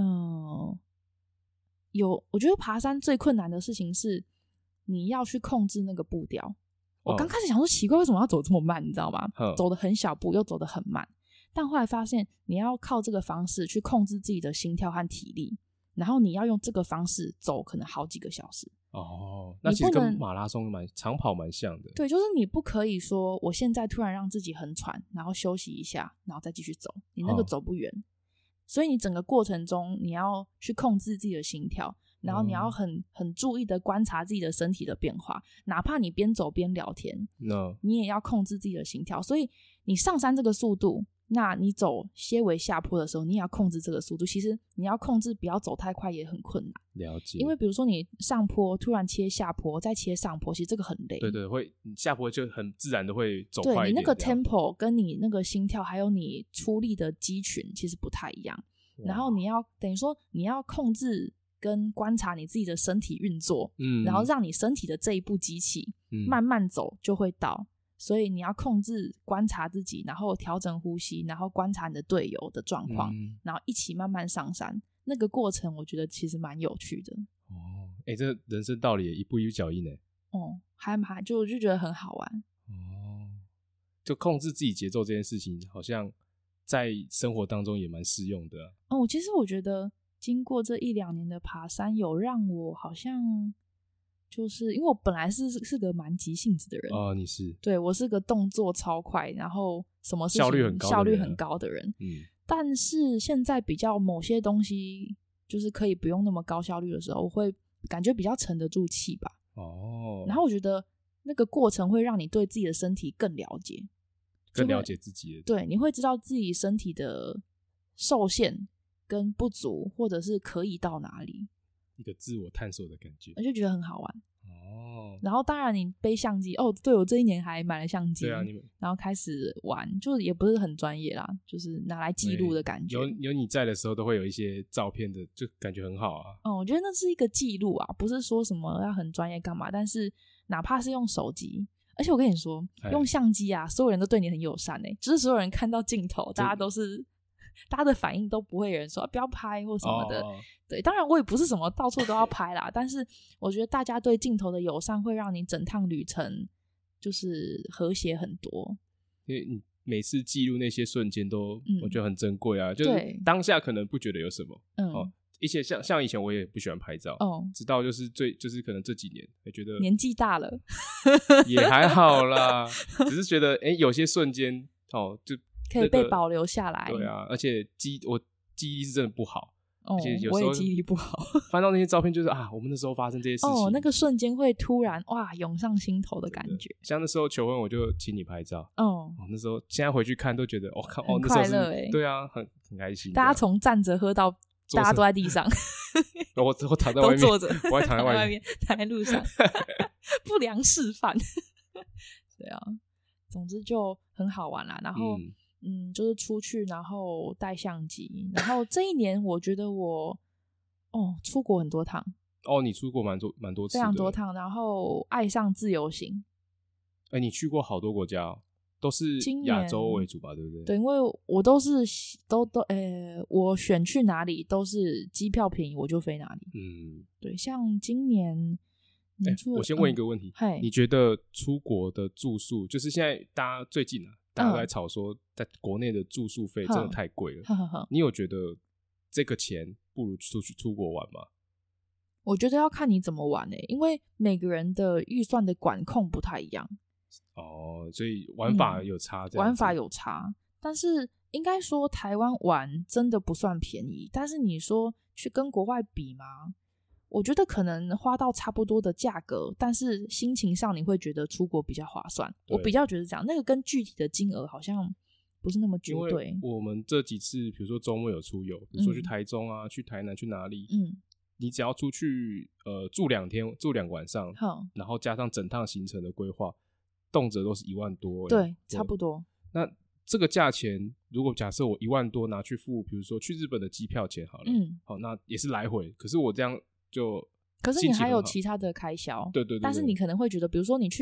我觉得爬山最困难的事情是你要去控制那个步调。我刚开始想说奇怪为什么要走这么慢，你知道吗？走得很小步又走得很慢，但后来发现你要靠这个方式去控制自己的心跳和体力，然后你要用这个方式走可能好几个小时。 那其实跟马拉松长跑蛮像的。 对，就是你不可以说我现在突然让自己很喘，然后休息一下，然后再继续走，你那个走不远。所以你整个过程中你要去控制自己的心跳，然后你要很注意的观察自己的身体的变化，哪怕你边走边聊天，你也要控制自己的心跳。所以你上山这个速度，那你走些微下坡的时候你也要控制这个速度，其实你要控制不要走太快也很困难。 了解。 因为比如说你上坡突然切下坡再切上坡，其实这个很累。 对，会下坡就很自然的会走快一点。 对，你那个 tempo 跟你那个心跳还有你出力的肌群其实不太一样，然后你要等于说你要控制跟观察你自己的身体运作，然后让你身体的这一部机器慢慢走就会到。所以你要控制观察自己，然后调整呼吸，然后观察你的队友的状况，然后一起慢慢上山。那个过程我觉得其实蛮有趣的。 这人生道理也一步一脚印耶。 我就觉得很好玩。 就控制自己节奏这件事情好像在生活当中也蛮适用的。 其实我觉得经过这1-2年的爬山，有让我好像就是因为我本来是个蛮急性子的人。 你是？ 对，我是个动作超快，然后什么事情效率很高的人。但是现在比较某些东西就是可以不用那么高效率的时候，我会感觉比较沉得住气吧。然后我觉得那个过程会让你对自己的身体更了解， 更了解自己的。 对，你会知道自己身体的受限跟不足，或者是可以到哪里， 一个自我探索的感觉， 我就觉得很好玩。然后当然你背相机，对，我这一年还买了相机。 对啊， 然后开始玩，就是也不是很专业啦，就是拿来记录的感觉。 有你在的时候都会有一些照片的，就感觉很好啊。 我觉得那是一个记录啊，不是说什么要很专业干嘛，但是哪怕是用手机，而且我跟你说用相机啊，所有人都对你很友善就是所有人看到镜头，大家的反应都不会有人说不要拍或什么的。对，当然我也不是什么到处都要拍啦，但是我觉得大家对镜头的友善会让你整趟旅程就是和谐很多。 因为你每次记录那些瞬间都我觉得很珍贵啊，就是当下可能不觉得有什么。一些像以前我也不喜欢拍照，直到就是可能这几年会觉得年纪大了也还好啦，只是觉得有些瞬间就可以被保留下来。 对啊，而且我记忆力是真的不好。而且有时候我也记忆力不好， 翻到那些照片就是我们那时候发生这些事情， 那个瞬间会突然涌上心头的感觉。 像那时候求婚我就请你拍照，那时候现在回去看都觉得很快乐对啊，很开心。 大家从站着喝到大家都在地上我躺在外面， 都坐着， 我还躺在外面， 躺在路上不良示范对啊，总之就很好玩啦。然后就是出去然后带相机，然后这一年我觉得我出国很多趟。 你出国蛮多次的， 非常多趟，然后爱上自由行。 你去过好多国家都是亚洲为主吧，对不对？ 对，因为我都是我选去哪里都是机票便宜我就飞哪里。对，像今年我先问一个问题，你觉得出国的住宿，就是现在大家最近大家都在吵说在国内的住宿费真的太贵了，你有觉得这个钱不如出国玩吗？ 我觉得要看你怎么玩因为每个人的预算的管控不太一样。 所以玩法有差， 玩法有差，但是应该说台湾玩真的不算便宜，但是你说去跟国外比吗？我觉得可能花到差不多的价格，但是心情上你会觉得出国比较划算。我比较觉得这样，那个跟具体的金额好像不是那么绝对。 因为我们这几次比如说周末有出游，比如说去台中去台南去哪里，你只要出去住2天住2晚上，然后加上整趟行程的规划，动辄都是1万多。 对，差不多。 那这个价钱如果假设我1万多拿去付比如说去日本的机票钱好了，好，那也是来回，可是我这样就可是你还有其他的开销。 对， 但是你可能会觉得比如说你去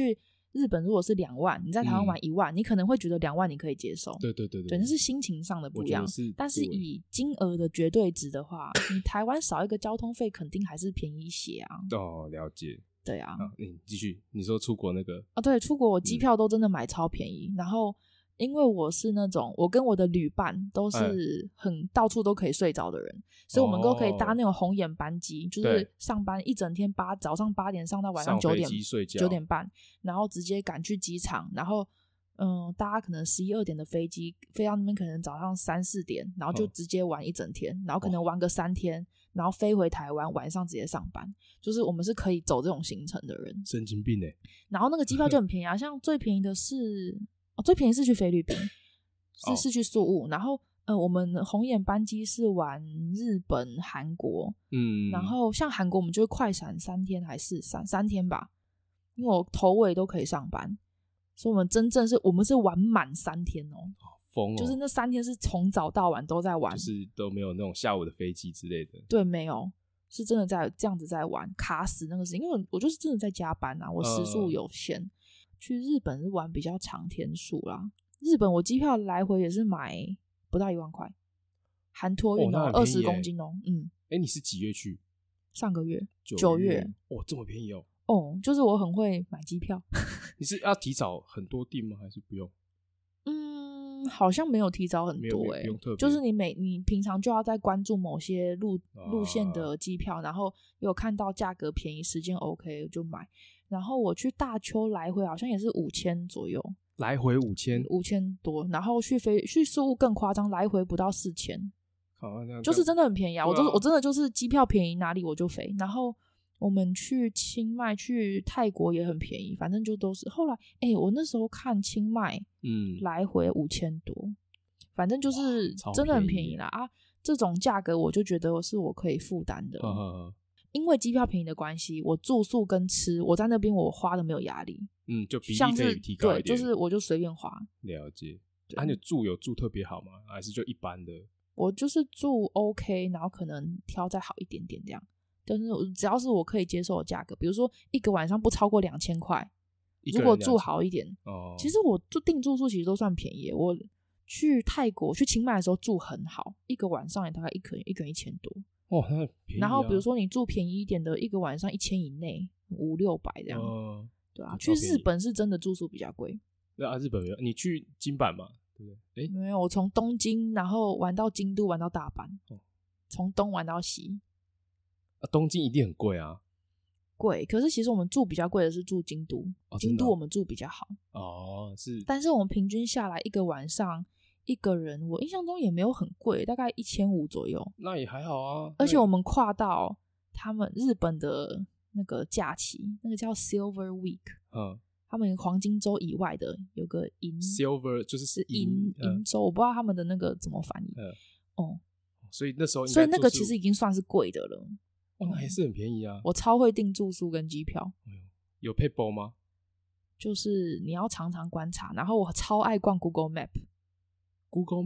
日本如果是2万，你在台湾玩1万，你可能会觉得2万你可以接受。 对， 那是心情上的不一样。但是以金额的绝对值的话，你台湾少一个交通费，肯定还是便宜一些啊。 了解。 对啊， 你继续，你说出国那个对，出国我机票都真的买超便宜，然后因为我是那种我跟我的旅伴都是很到处都可以睡着的人，所以我们都可以搭那种红眼班机，就是上班一整天早上8点上到晚上9点半，然后直接赶去机场，然后搭可能11、2点的飞机飞到那边，可能早上3、4点，然后就直接玩一整天，然后可能玩个3天，然后飞回台湾，晚上直接上班，就是我们是可以走这种行程的人。 神经病欸。 然后那个机票就很便宜啊，像最便宜的是最便宜是去菲律宾，是去宿务，然后我们红眼班机是玩日本、韩国，然后像韩国我们就会快闪3天还是3天吧，因为我头尾都可以上班，所以我们是玩满3天哦。 疯哦， 就是那3天是从早到晚都在玩， 就是都没有那种下午的飞机之类的。 对，没有，是真的在这样子在玩，卡死那个事情，因为我就是真的在加班啊，我时数有限。去日本是玩比较长天数啦，日本我机票来回也是买不到1万块，含托运20公斤哦。 你是几月去？ 上个月9月。 这么便宜哦。 就是我很会买机票。 你是要提早很多订吗？还是不用？ 好像没有提早很多不用特别， 就是你平常就要在关注某些路线的机票，然后有看到价格便宜，时间 OK 就买。然后我去大邱来回好像也是5000左右， 来回5000 多，然后去宿务更夸张，来回不到4000，就是真的很便宜啊！我真的就是机票便宜哪里我就飞。然后我们去清迈、去泰国也很便宜，反正就都是。后来我那时候看清迈，来回5000多，反正就是真的很便宜啦啊！这种价格我就觉得是我可以负担的。因为机票便宜的关系，我住宿跟吃，我在那边我花的没有压力， 就比例可以提高一点。 对，就是我就随便花。 了解。你有住特别好吗？还是就一般的？ 我就是住 OK， 然后可能挑再好一点点这样。就是只要是我可以接受的价格，比如说一个晚上不超过2000块，如果住好一点。其实我订住宿其实都算便宜。我去泰国去清迈的时候住很好，一个晚上也大概一个人1000多。 那很便宜啊。 然后比如说你住便宜一点的，一个晚上1000以内，500-600这样。对啊，去日本是真的住宿比较贵。 对啊，日本没有。你去金板嘛？对不对？ 没有，我从东京然后玩到京都，玩到大阪，从东玩到西。 东京一定很贵啊。 贵，可是其实我们住比较贵的是住京都。京都我们住比较好。 是。 但是我们平均下来一个晚上一个人，我印象中也没有很贵，大概1500左右。 那也还好啊。 而且我们跨到他们日本的那个假期，那个叫 Silver Week。他们黄金周以外的有个 Silver 就是银周，我不知道他们的那个怎么翻译。 所以那时候所以那个其实已经算是贵的了。 那还是很便宜啊。 我超会订住宿跟机票。 有配包吗？ 就是你要常常观察，然后我超爱逛 Google Map。Google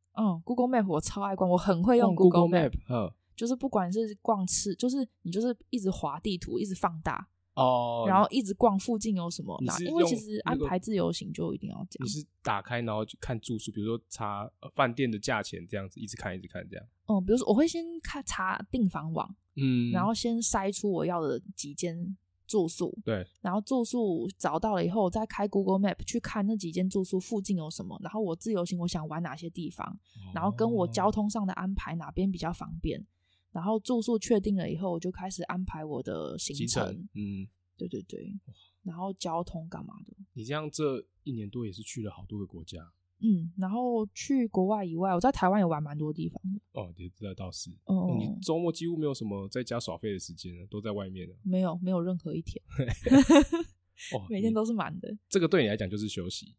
Map 我超爱逛，我很会用 Google Map。就是不管是逛吃，就是你就是一直滑地图，一直放大。然后一直逛附近有什么，因为其实安排自由行就一定要这样。 你是打开然后去看住宿，比如说查饭店的价钱这样子，一直看一直看这样。 比如说我会先查订房网，然后先筛出我要的几间住宿， 对， 然后住宿找到了以后，我再开 Google Map 去看那几间住宿附近有什么，然后我自由行我想玩哪些地方，然后跟我交通上的安排哪边比较方便。然后住宿确定了以后，我就开始安排我的行程。对，然后交通干嘛的。 你这样这1年多也是去了好多个国家。 然后去国外以外，我在台湾也玩蛮多地方的。 这倒是。你周末几乎没有什么在家耍废的时间了，都在外面了。 没有任何一天。每天都是满的。 这个对你来讲就是休息。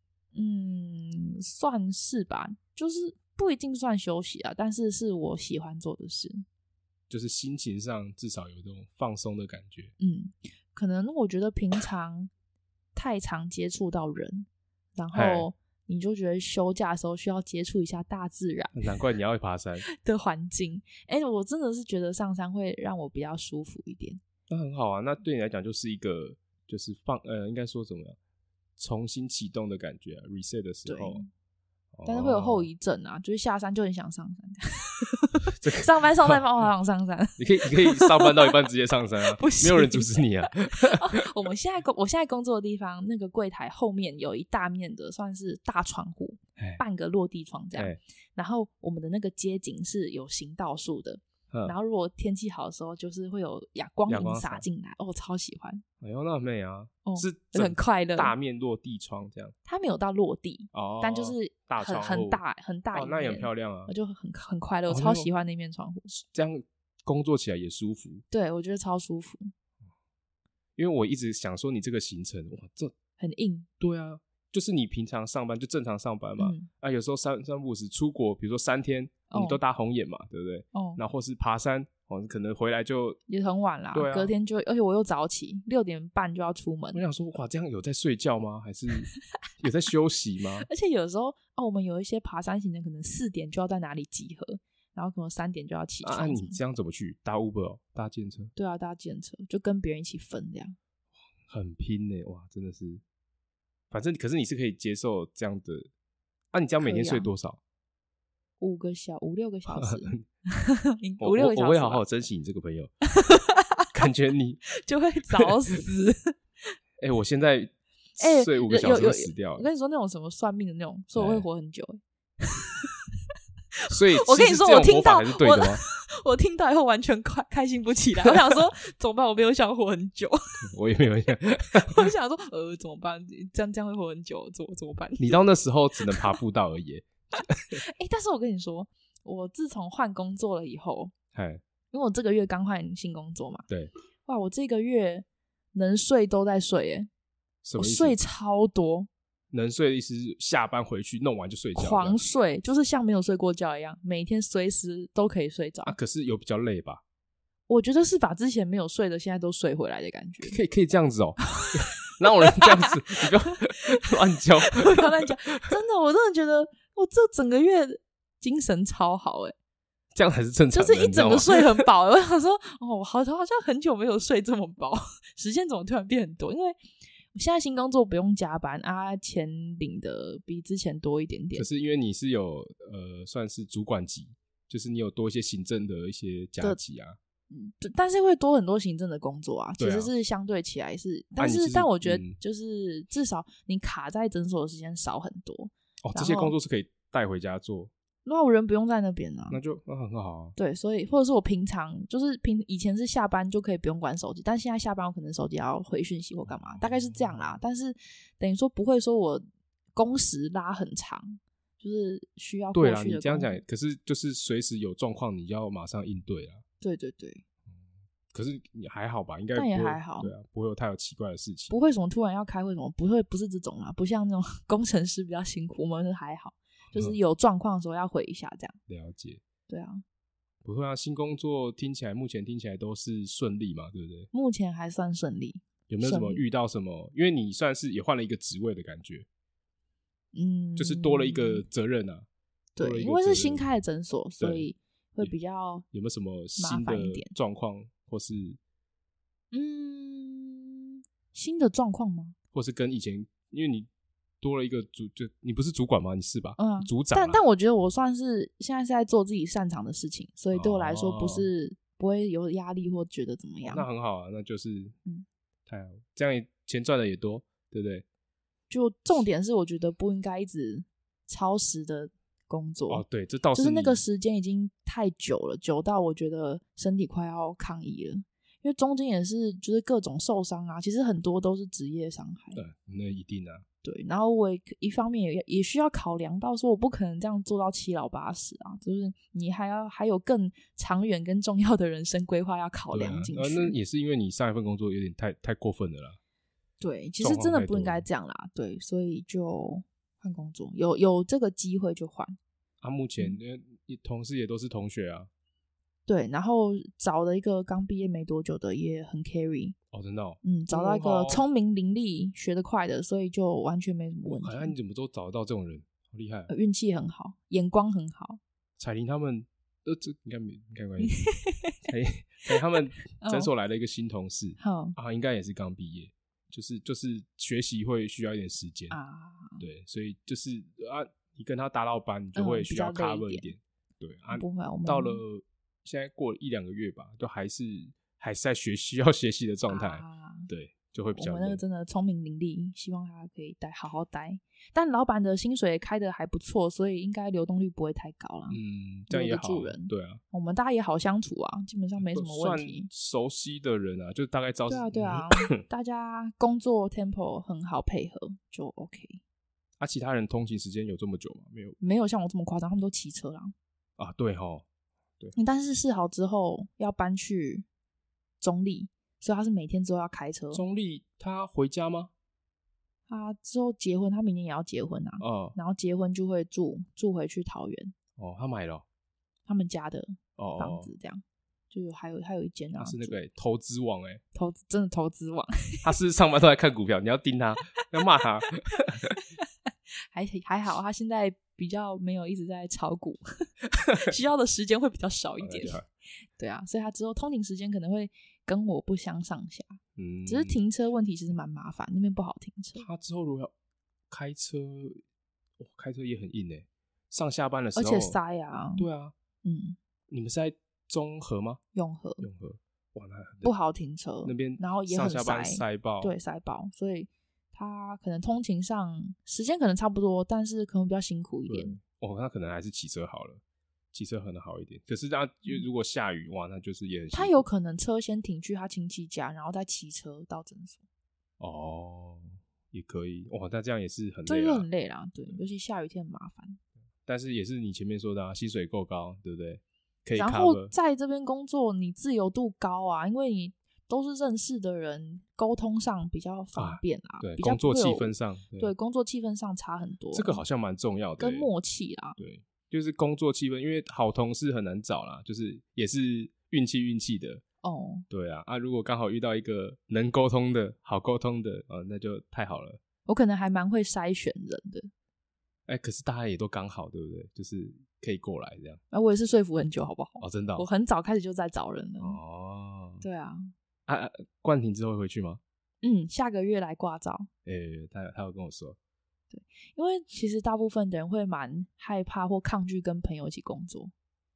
算是吧，就是不一定算休息啊，但是是我喜欢做的事， 就是心情上至少有这种放松的感觉。 可能我觉得平常太常接触到人，然后你就觉得休假的时候需要接触一下大自然。 难怪你要会爬山的环境。我真的是觉得上山会让我比较舒服一点。 那很好啊，那对你来讲就是一个就是应该说怎么样，重新启动的感觉啊 ，reset 的时候。 但是会有后遗症啊，就是下山就很想上山，上班我好想上山。 你可以上班到一半直接上山啊，没有人阻止你啊。 我现在工作的地方，那个柜台后面有一大面的算是大窗户，半个落地窗这样。然后我们的那个街景是有行道树的。然后如果天气好的时候，就是会有光影洒进来，我超喜欢。 哎呦，那很美啊！ 是很快乐， 大面落地窗这样。 它没有到落地，但就是很大那也很漂亮啊， 我就很快乐，我超喜欢那面窗户。 这样工作起来也舒服。 对，我觉得超舒服。 因为我一直想说，你这个行程哇，这很硬。 对啊，就是你平常上班就正常上班嘛，有时候三不五时出国，比如说3天。你都搭红眼嘛，对不对？然后或是爬山，可能回来就也很晚啦。 对啊， 隔天就，而且我又早起，6点半就要出门。 我想说，哇，这样有在睡觉吗？还是有在休息吗？ 而且有时候我们有一些爬山行程，可能4点就要在哪里集合，然后可能3点就要起床。 你这样怎么去？搭 Uber 搭计程车？ 对啊，搭计程车，就跟别人一起分这样。 很拼欸，哇，真的是。反正可是你是可以接受这样的。你这样每天睡多少 ？5、6个小时。 5、6个小时。我会好好珍惜你这个朋友。感觉你就会早死。 我现在睡5个小时就死掉了。 我跟你说，那种什么算命的那种，说我会活很久。 所以我跟你说，我听到还是对的吗？ 我听到以后完全开心不起来。我想说怎么办？我没有想活很久。 我也没有想。 我想说怎么办？这样会活很久，怎么办？ 你到那时候只能爬步道而已。 但是我跟你说，我自从换工作了以后，因为我这个月刚换新工作嘛， 对， 哇，我这个月能睡都在睡。 什么意思？ 我睡超多。 能睡的意思是下班回去弄完就睡觉， 狂睡，就是像没有睡过觉一样，每天随时都可以睡着。 可是有比较累吧？ 我觉得是把之前没有睡的现在都睡回来的感觉。 可以这样子哦。哪有人这样子？你不要乱教。 不要乱教。真的，我真的觉得我这整个月精神超好。 这样才是正常的， 就是一整个睡很饱。我想说我好像很久没有睡这么饱，时间怎么突然变很多？因为现在新工作不用加班钱领的比之前多一点点。 可是因为你是有算是主管级，就是你有多一些行政的一些加级啊。 但是会多很多行政的工作啊，其实是相对起来是，但我觉得就是至少你卡在诊所的时间少很多。 这些工作是可以带回家做。 那我人不用在那边啊， 那很好啊。 对，所以或者是我平常就是以前是下班就可以不用管手机，但现在下班我可能手机要回讯息或干嘛，大概是这样啦。但是等于说不会说我工时拉很长，就是需要过去的。 对啦，你这样讲，可是就是随时有状况你要马上应对啊。 对对对。 可是你还好吧？应该但也还好。 对啊，不会有太有奇怪的事情。 不会什么突然要开会什么，不是这种啦，不像那种工程师比较辛苦，我们是还好。就是有状况的时候要回一下，这样。 了解。 对啊。 不会啊，新工作目前听起来都是顺利嘛，对不对？ 目前还算顺利。 有没有什么遇到什么？因为你算是也换了一个职位的感觉，就是多了一个责任啊。 对，因为是新开的诊所，所以会比较有没有什么新的状况，或是新的状况吗？ 或是跟以前，因为你多了一个就你不是主管吗？你是吧？组长。 但我觉得我算是现在是在做自己擅长的事情，所以对我来说不会有压力或觉得怎么样。 那很好啊，那就是太好了，这样钱赚的也多，对不对？ 就重点是我觉得不应该一直超时的工作。 对，这倒是就是那个时间已经太久了，久到我觉得身体快要抗议了。因为中间也是就是各种受伤啊，其实很多都是职业伤害。 对，那一定啊。 对，然后我一方面也需要考量到说我不可能这样做到7老80啊，就是你还有更长远跟重要的人生规划要考量进去。 那也是因为你上一份工作有点太过分了啦。 对，其实真的不应该这样啦。对，所以就换工作，有这个机会就换。 目前同事也都是同学啊。 对，然后找了一个刚毕业没多久的也很 carry。 真的哦。 找到一个聪明伶俐学得快的，所以就完全没什么问题。 你怎么都找得到这种人，好厉害。 运气很好，眼光很好。 彩玲他们这应该没关系。彩玲他们诊所来了一个新同事应该也是刚毕业。 就是学习会需要一点时间啊，对，所以就是你跟他搭到班，你就会需要 cover 一点，对啊， 不会， 到了现在过了1-2个月吧，都还是在需要学习的状态，对，就会比较累。 我们那个真的聪明伶俐，希望他可以好好待。但老板的薪水开得还不错，所以应该流动率不会太高啦。 这样也好，对啊， 我们大家也好相处啊，基本上没什么问题。 算熟悉的人啊，就大概知道。 对啊，大家工作 tempo 很好配合，就 OK。 其他人通勤时间有这么久吗？ 没有像我这么夸张，他们都骑车啦。 对齁，对。 但是试好之后要搬去中立，所以他是每天之后要开车。 中立他回家吗？ 他之后结婚，他明年也要结婚啊。然后结婚就会住回去桃园。 他买了他们家的房子，这样就还有一间啊。 他是那个投资王真的投资王。 他是上班都在看股票，你要盯他，要骂他。 还好，他现在比较没有一直在炒股，需要的时间会比较少一点。对啊，所以他之后通勤时间可能会跟我不相上下。只是停车问题其实蛮麻烦，那边不好停车。 他之后如果要开车，开车也很硬上下班的时候， 而且塞啊。 对啊，你们是在中和吗？ 永和， 哇，那不好停车那边，然后也很上下班塞爆， 对，塞爆，所以他可能通勤上时间可能差不多，但是可能比较辛苦一点。 那可能还是骑车好了。骑车可能好一点，可是如果下雨哇，那就是也很辛苦。 他有可能车先停去他亲戚家，然后再骑车到诊所。 也可以哇，那这样也是很累啦。 这就很累啦，对，尤其下雨天很麻烦。 但是也是你前面说的薪水够高，对不对？可以 cover。 然后在这边工作，你自由度高啊，因为你都是认识的人，沟通上比较方便啦。 对， 比较工作气氛上， 对，工作气氛上差很多。 这个好像蛮重要的， 跟默契啦。 对。就是工作气氛，因为好同事很难找啦，就是也是运气的对啊，如果刚好遇到一个能沟通的好沟通的那就太好了。 我可能还蛮会筛选人的。 可是大家也都刚好，对不对？就是可以过来这样。 我也是说服很久，好不好？ 真的我很早开始就在找人了。对啊。 冠廷之后会回去吗？ 下个月来挂照。 他有跟我说。 对，因为其实大部分的人会蛮害怕或抗拒跟朋友一起工作。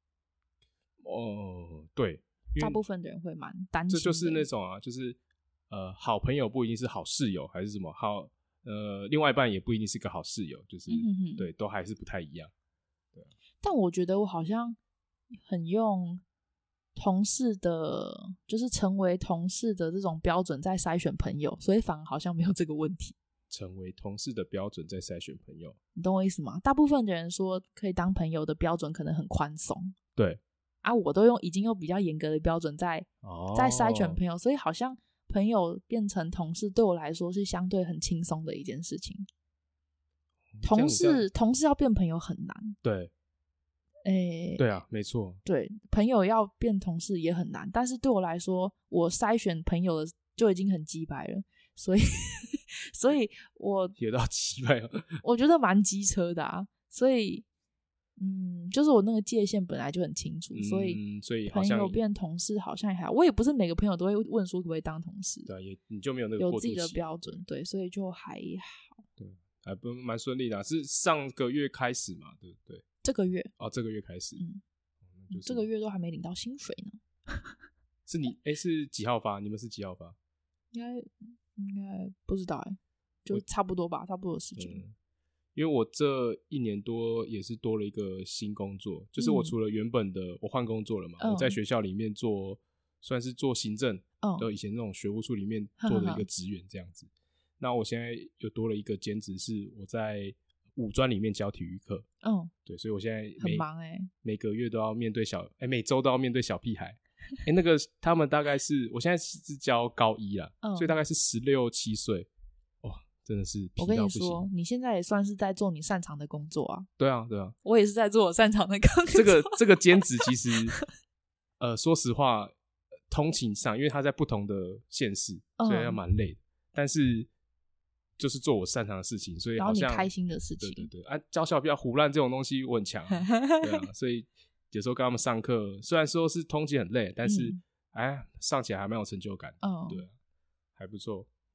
对， 大部分的人会蛮担心的。 这就是那种就是好朋友不一定是好室友，还是什么好另外一半也不一定是个好室友，就是对，都还是不太一样。对。 但我觉得我好像很用同事的，就是成为同事的这种标准在筛选朋友，所以反而好像没有这个问题。 成为同事的标准在筛选朋友， 你懂我意思吗？大部分的人说可以当朋友的标准可能很宽松， 对我都已经用比较严格的标准在筛选朋友，所以好像朋友变成同事对我来说是相对很轻松的一件事情。同事要变朋友很难， 对，对啊，没错， 对，朋友要变同事也很难，但是对我来说，我筛选朋友的就已经很鸡掰了，所以我有到鸡掰了， 我觉得蛮机车的所以就是我那个界限本来就很清楚，所以朋友变同事好像还好。我也不是每个朋友都会问说可不可以当同事， 对，你就没有那个过渡期， 有自己的标准，对，所以就还好， 对，还不蛮顺利的是上个月开始嘛，对不对？ 这个月这个月开始， 这个月都还没领到薪水呢。 是你是几号发？你们是几号发？ 应该不知道就差不多吧，差不多的时间。 因为我这1年多也是多了一个新工作，就是我除了原本的我换工作了嘛，我在学校里面算是做行政，就以前那种学务处里面做的一个职员这样子。那我现在又多了一个兼职，是我在五专里面教体育课。对，所以我现在很忙每个月都要面对每周都要面对小屁孩。那个他们大概是我现在是教高一啦，所以大概是16、17岁。真的是我跟你说，你现在也算是在做你擅长的工作啊。 对啊， 我也是在做我擅长的工作。 这个兼职其实，说实话，通勤上，因为他在不同的县市，所以要蛮累的。但是就是做我擅长的事情，所以好像然后你开心的事情。 对教小朋友胡乱这种东西我很强，对啊，所以有时候跟他们上课，虽然说是通勤很累，但是上起来还蛮有成就感。对啊，还不错。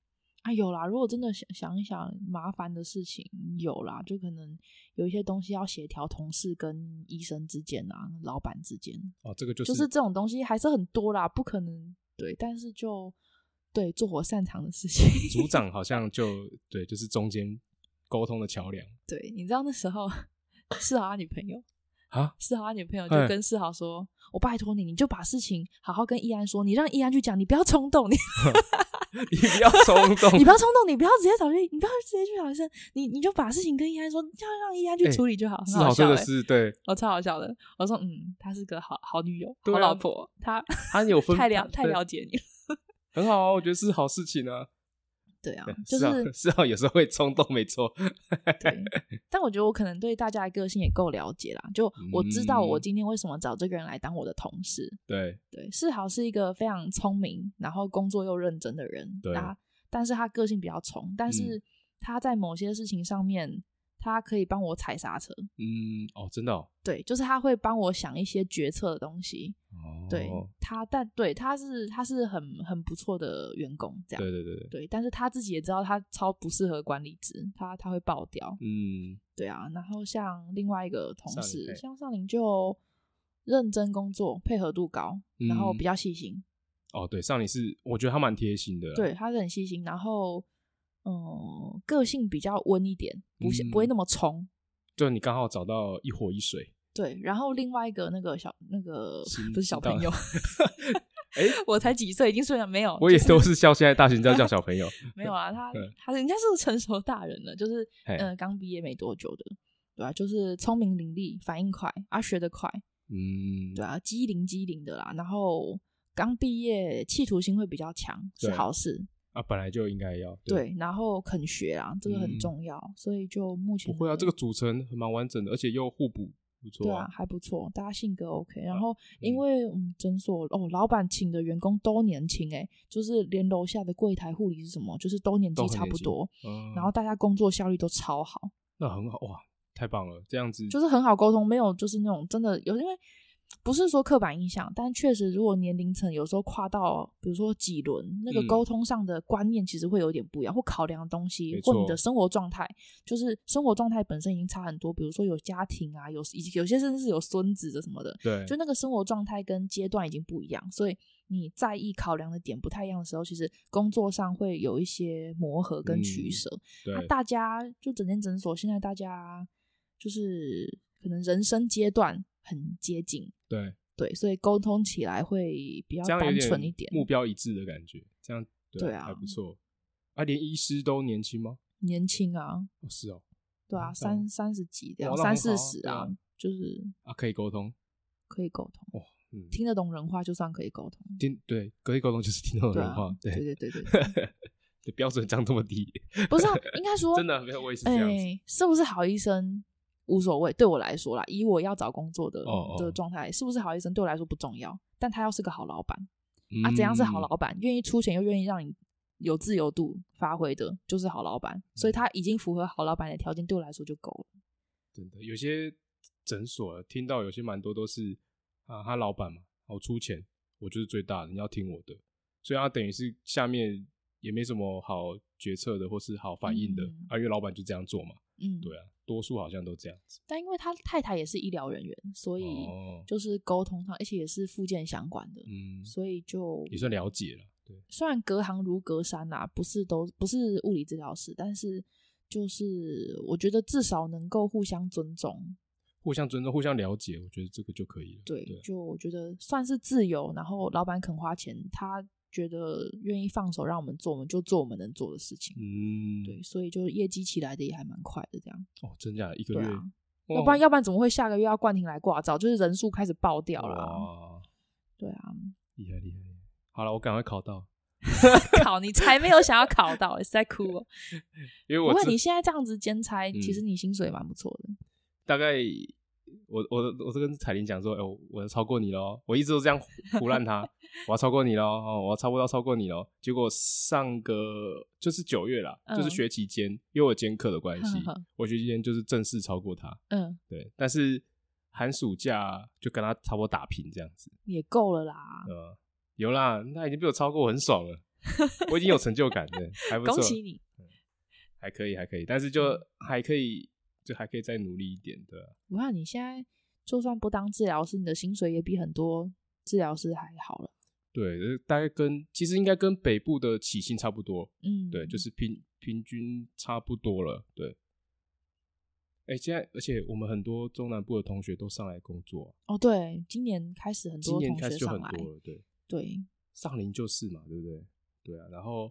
有啦，如果真的想一想麻烦的事情有啦，就可能有一些东西要协调同事跟医生之间啊，老板之间这个就是这种东西还是很多啦，不可能对，但是就对做我擅长的事情。 组长好像对，就是中间沟通的桥梁。 对，你知道那时候世豪他女朋友世豪他女朋友就跟世豪说，我拜托你就把事情好好跟易安说，你让易安去讲，你不要冲动，你你不要冲动， 你不要冲动，你不要直接你不要直接去找医生，你就把事情跟易安说，要让易安去处理就好。很好笑，真的是对， 超好笑的。我说她是个好女友，好老婆，她有分太了解你了， 很好啊，我觉得是好事情啊。 对啊，就是有时候会冲动，没错。 对，但我觉得我可能对大家的个性也够了解啦，就我知道我今天为什么找这个人来当我的同事。 对， 世豪是一个非常聪明，然后工作又认真的人，对，但是他个性比较冲，但是他在某些事情上面，他可以帮我踩刹车。 真的哦。 对，就是他会帮我想一些决策的东西。对他是很不错的员工，这样。对，但是他自己也知道他超不适合管理职，他会爆掉。对啊。然后像另外一个同事，像上林就认真工作，配合度高，然后比较细心。 对，上林是我觉得他蛮贴心的啦。 对，他是很细心，然后个性比较温一点，不会那么冲。 就你刚好找到一火一水。 对，然后另外一个不是小朋友我才几岁已经睡了没有？ 我也都是笑，现在大学都要叫小朋友没有啊，他人家是成熟大人了，就是刚毕业没多久的，对啊，就是聪明伶俐，反应快学得快，对啊，机灵的啦，然后刚毕业企图心会比较强，是好事本来就应该要对，然后肯学啦，这个很重要，所以就目前不会啊，这个组成蛮完整的，而且又互补。 对啊，还不错，大家性格 OK。然后因为诊所老板请的员工都年轻就是连楼下的柜台护理是什么，就是都年纪差不多，然后大家工作效率都超好， 那很好哇，太棒了，这样子就是很好沟通，没有就是那种真的有，因为不是说刻板印象，但确实如果年龄层有时候跨到比如说几轮，那个沟通上的观念其实会有点不一样，或考量的东西或你的生活状态，就是生活状态本身已经差很多，比如说有家庭啊，有些甚至是有孙子的什么的， 对， 就那个生活状态跟阶段已经不一样，所以你在意考量的点不太一样的时候，其实工作上会有一些磨合跟取舍。对，大家就整间诊所现在大家就是可能人生阶段很接近，对，所以沟通起来会比较单纯一点， 目标一致的感觉，这样 对啊， 还不错连医师都年轻吗？ 年轻啊， 是哦， 对啊，30几这样，30-40啊，就是可以沟通听得懂人话就算可以沟通， 对，可以沟通就是听得懂人话，对，标准降这么低， 不是应该说真的没有，我也是这样子， 是不是好医生无所谓，对我来说啦，以我要找工作的状态，是不是好医生对我来说不重要，但他要是个好老板怎样是好老板？愿意出钱又愿意让你有自由度发挥的，就是好老板。所以他已经符合好老板的条件，对我来说就够了。 真的，有些诊所听到有些蛮多都是他老板嘛，我出钱，我就是最大的，你要听我的，所以他等于是下面也没什么好决策的或是好反应的因为老板就这样做嘛。对啊，多数好像都这样子。 但因为他太太也是医疗人员，所以就是沟通上，而且也是复健相关的，所以就也算了解了。对， 虽然隔行如隔山啦，不是物理治疗师，但是就是我觉得至少能够互相尊重、 互相了解，我觉得这个就可以了。 对，就我觉得算是自由，然后老板肯花钱，他觉得愿意放手让我们做，我们就做我们能做的事情。对，所以就业绩起来的也还蛮快的，这样。 真假的1个月？ 要不然怎么会下个月要冠廷来挂照？就是人数开始爆掉了。对啊， 厉害！好了，我赶快考到。 考你才没有想要考到，是在哭哦。 因为不过你现在这样子兼差，其实你薪水蛮不错的。 大概我是跟彩玲讲说，我要超过你咯，我一直都这样胡乱他，我要超过你咯，我要差不多超过你咯。结果上个就是9月啦，就是学期间，因为我兼课的关系，我学期间就是正式超过他。对，但是寒暑假就跟他差不多打平这样子， 也够了啦。 有啦，他已经被我超过，我很爽了。 我已经有成就感了，还不错。 恭喜你， 还可以，但是就还可以再努力一点的。 我看你现在就算不当治疗师，你的薪水也比很多治疗师还好了。 对，大概其实应该跟北部的起薪差不多。对，就是平均差不多了。对。现在而且我们很多中南部的同学都上来工作。 对，今年开始很多同学上来， 今年开始就很多了。 对， 上林就是嘛，对不对？对啊，然后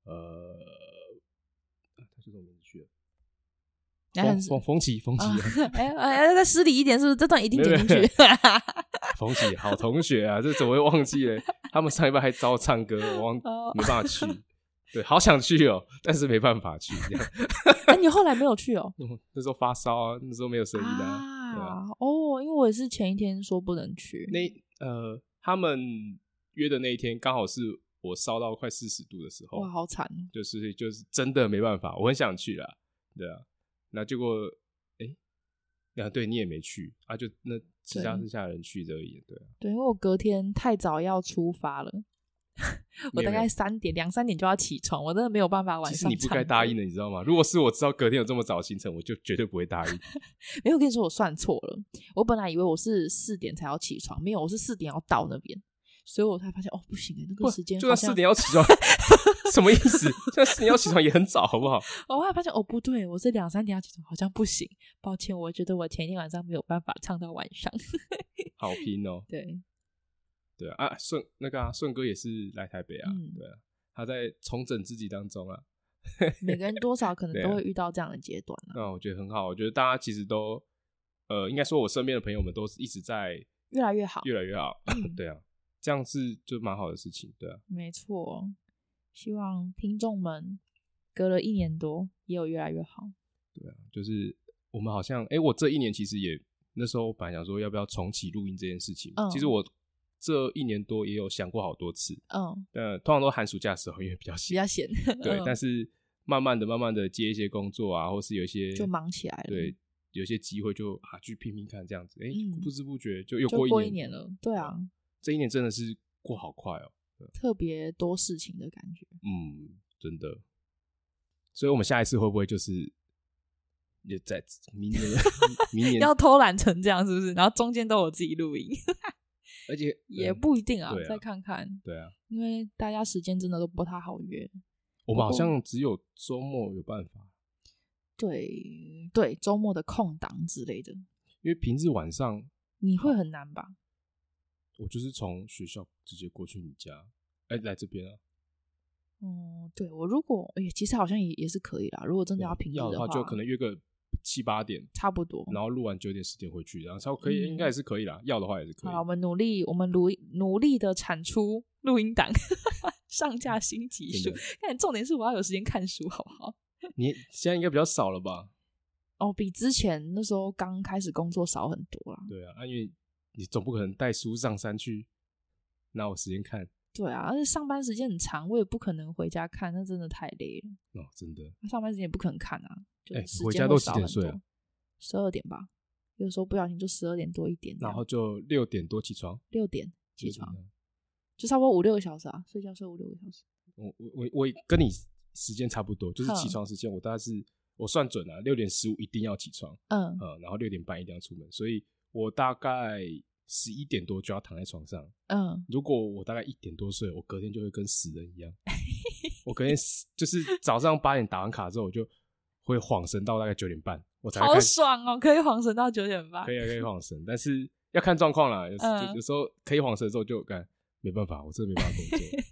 他就这种名字去了。冯琦再失礼一点，是不是？这段一定剪进去。 冯琦好同学啊，这怎么会忘记了？他们上一班还招唱歌，我没办法去。对，好想去哦，但是没办法去。这样你后来没有去哦？ 那时候发烧啊，那时候没有声音啊。对啊。 因为我也是前一天说不能去。 他们约的那一天刚好是我烧到快40度的时候。 哇，好惨。 就是真的没办法，我很想去啦。对啊。那结果对，你也没去啊，就那其他剩下的人去而已。对啊。 对，因为我隔天太早要出发了。我大概2-3点就要起床，我真的没有办法晚上。 其实你不该答应的，你知道吗？如果是我知道隔天有这么早行程，我就绝对不会答应。 没有，跟你说我算错了，我本来以为我是4点才要起床，没有，我是4点要到那边，所以我才发现不行那个时间就算4点要起床。什么意思？现在4点要起床也很早，好不好？ 我后来发现不对，我是2-3点要起床，好像不行。抱歉，我觉得我前一天晚上没有办法唱到晚上。 好拼哦。对啊，顺哥也是来台北啊。对啊，他在重整自己当中啊。 每个人多少可能都会遇到这样的阶段啊。 我觉得很好，我觉得大家其实都应该说我身边的朋友们都是一直在越来越好。 对啊，这样是就蛮好的事情。对啊， 没错。希望听众们隔了1年多也有越来越好。 对啊，就是我们好像我这1年其实也那时候本来想说要不要重启录音这件事情。其实我这1年多也有想过好多次。但通常都寒暑假的时候，因为比较闲。对，但是慢慢的接一些工作啊，或是有一些就忙起来了。 对，有一些机会就去拼拼看这样子。不知不觉就又过 1 年了。对啊， 这1年真的是过好快哦。 特别多事情的感觉。 真的。所以我们下一次会不会就是也在明年要偷懒成这样是不是？然后中间都有自己录音。 而且也不一定啊，再看看。 对啊， 因为大家时间真的都不太好约。 我们好像只有周末有办法。 对，周末的空档之类的。 因为平日晚上你会很难吧？ 我就是从学校直接过去你家，来这边啊。 对，我如果其实好像也是可以啦。如果真的要平日的话，就可能约个7-8点差不多， 然后录完9点10点回去，然后才可以，应该也是可以啦。要的话也是可以。 好，我们努力的产出录音档，上架新集数。但重点是我要有时间看书，好不好？ 你现在应该比较少了吧？ 比之前那时候刚开始工作少很多啦。 对啊，因为你总不可能带书上山去，哪有时间看？ 对啊，而且上班时间很长，我也不可能回家看，那真的太累了。 真的。 上班时间也不可能看啊。 回家都几点睡啊 ？12点吧，有时候不小心就12点多1点。 然后就6点多起床。 6点起床，就差不多5-6个小时啊，睡觉睡5-6个小时。 我跟你时间差不多，就是起床时间我大概是我算准了，6点15一定要起床。然后6点半一定要出门，所以我大概11点多就要躺在床上。如果我大概1点多睡，我隔天就会跟死人一样。我隔天就是早上8点打完卡之后，我就会晃神到大概9点半，我才会看。 好爽哦，可以晃神到9点半。 可以晃神，但是要看状况啦。有时候可以晃神的时候就没办法，我真的没办法工作。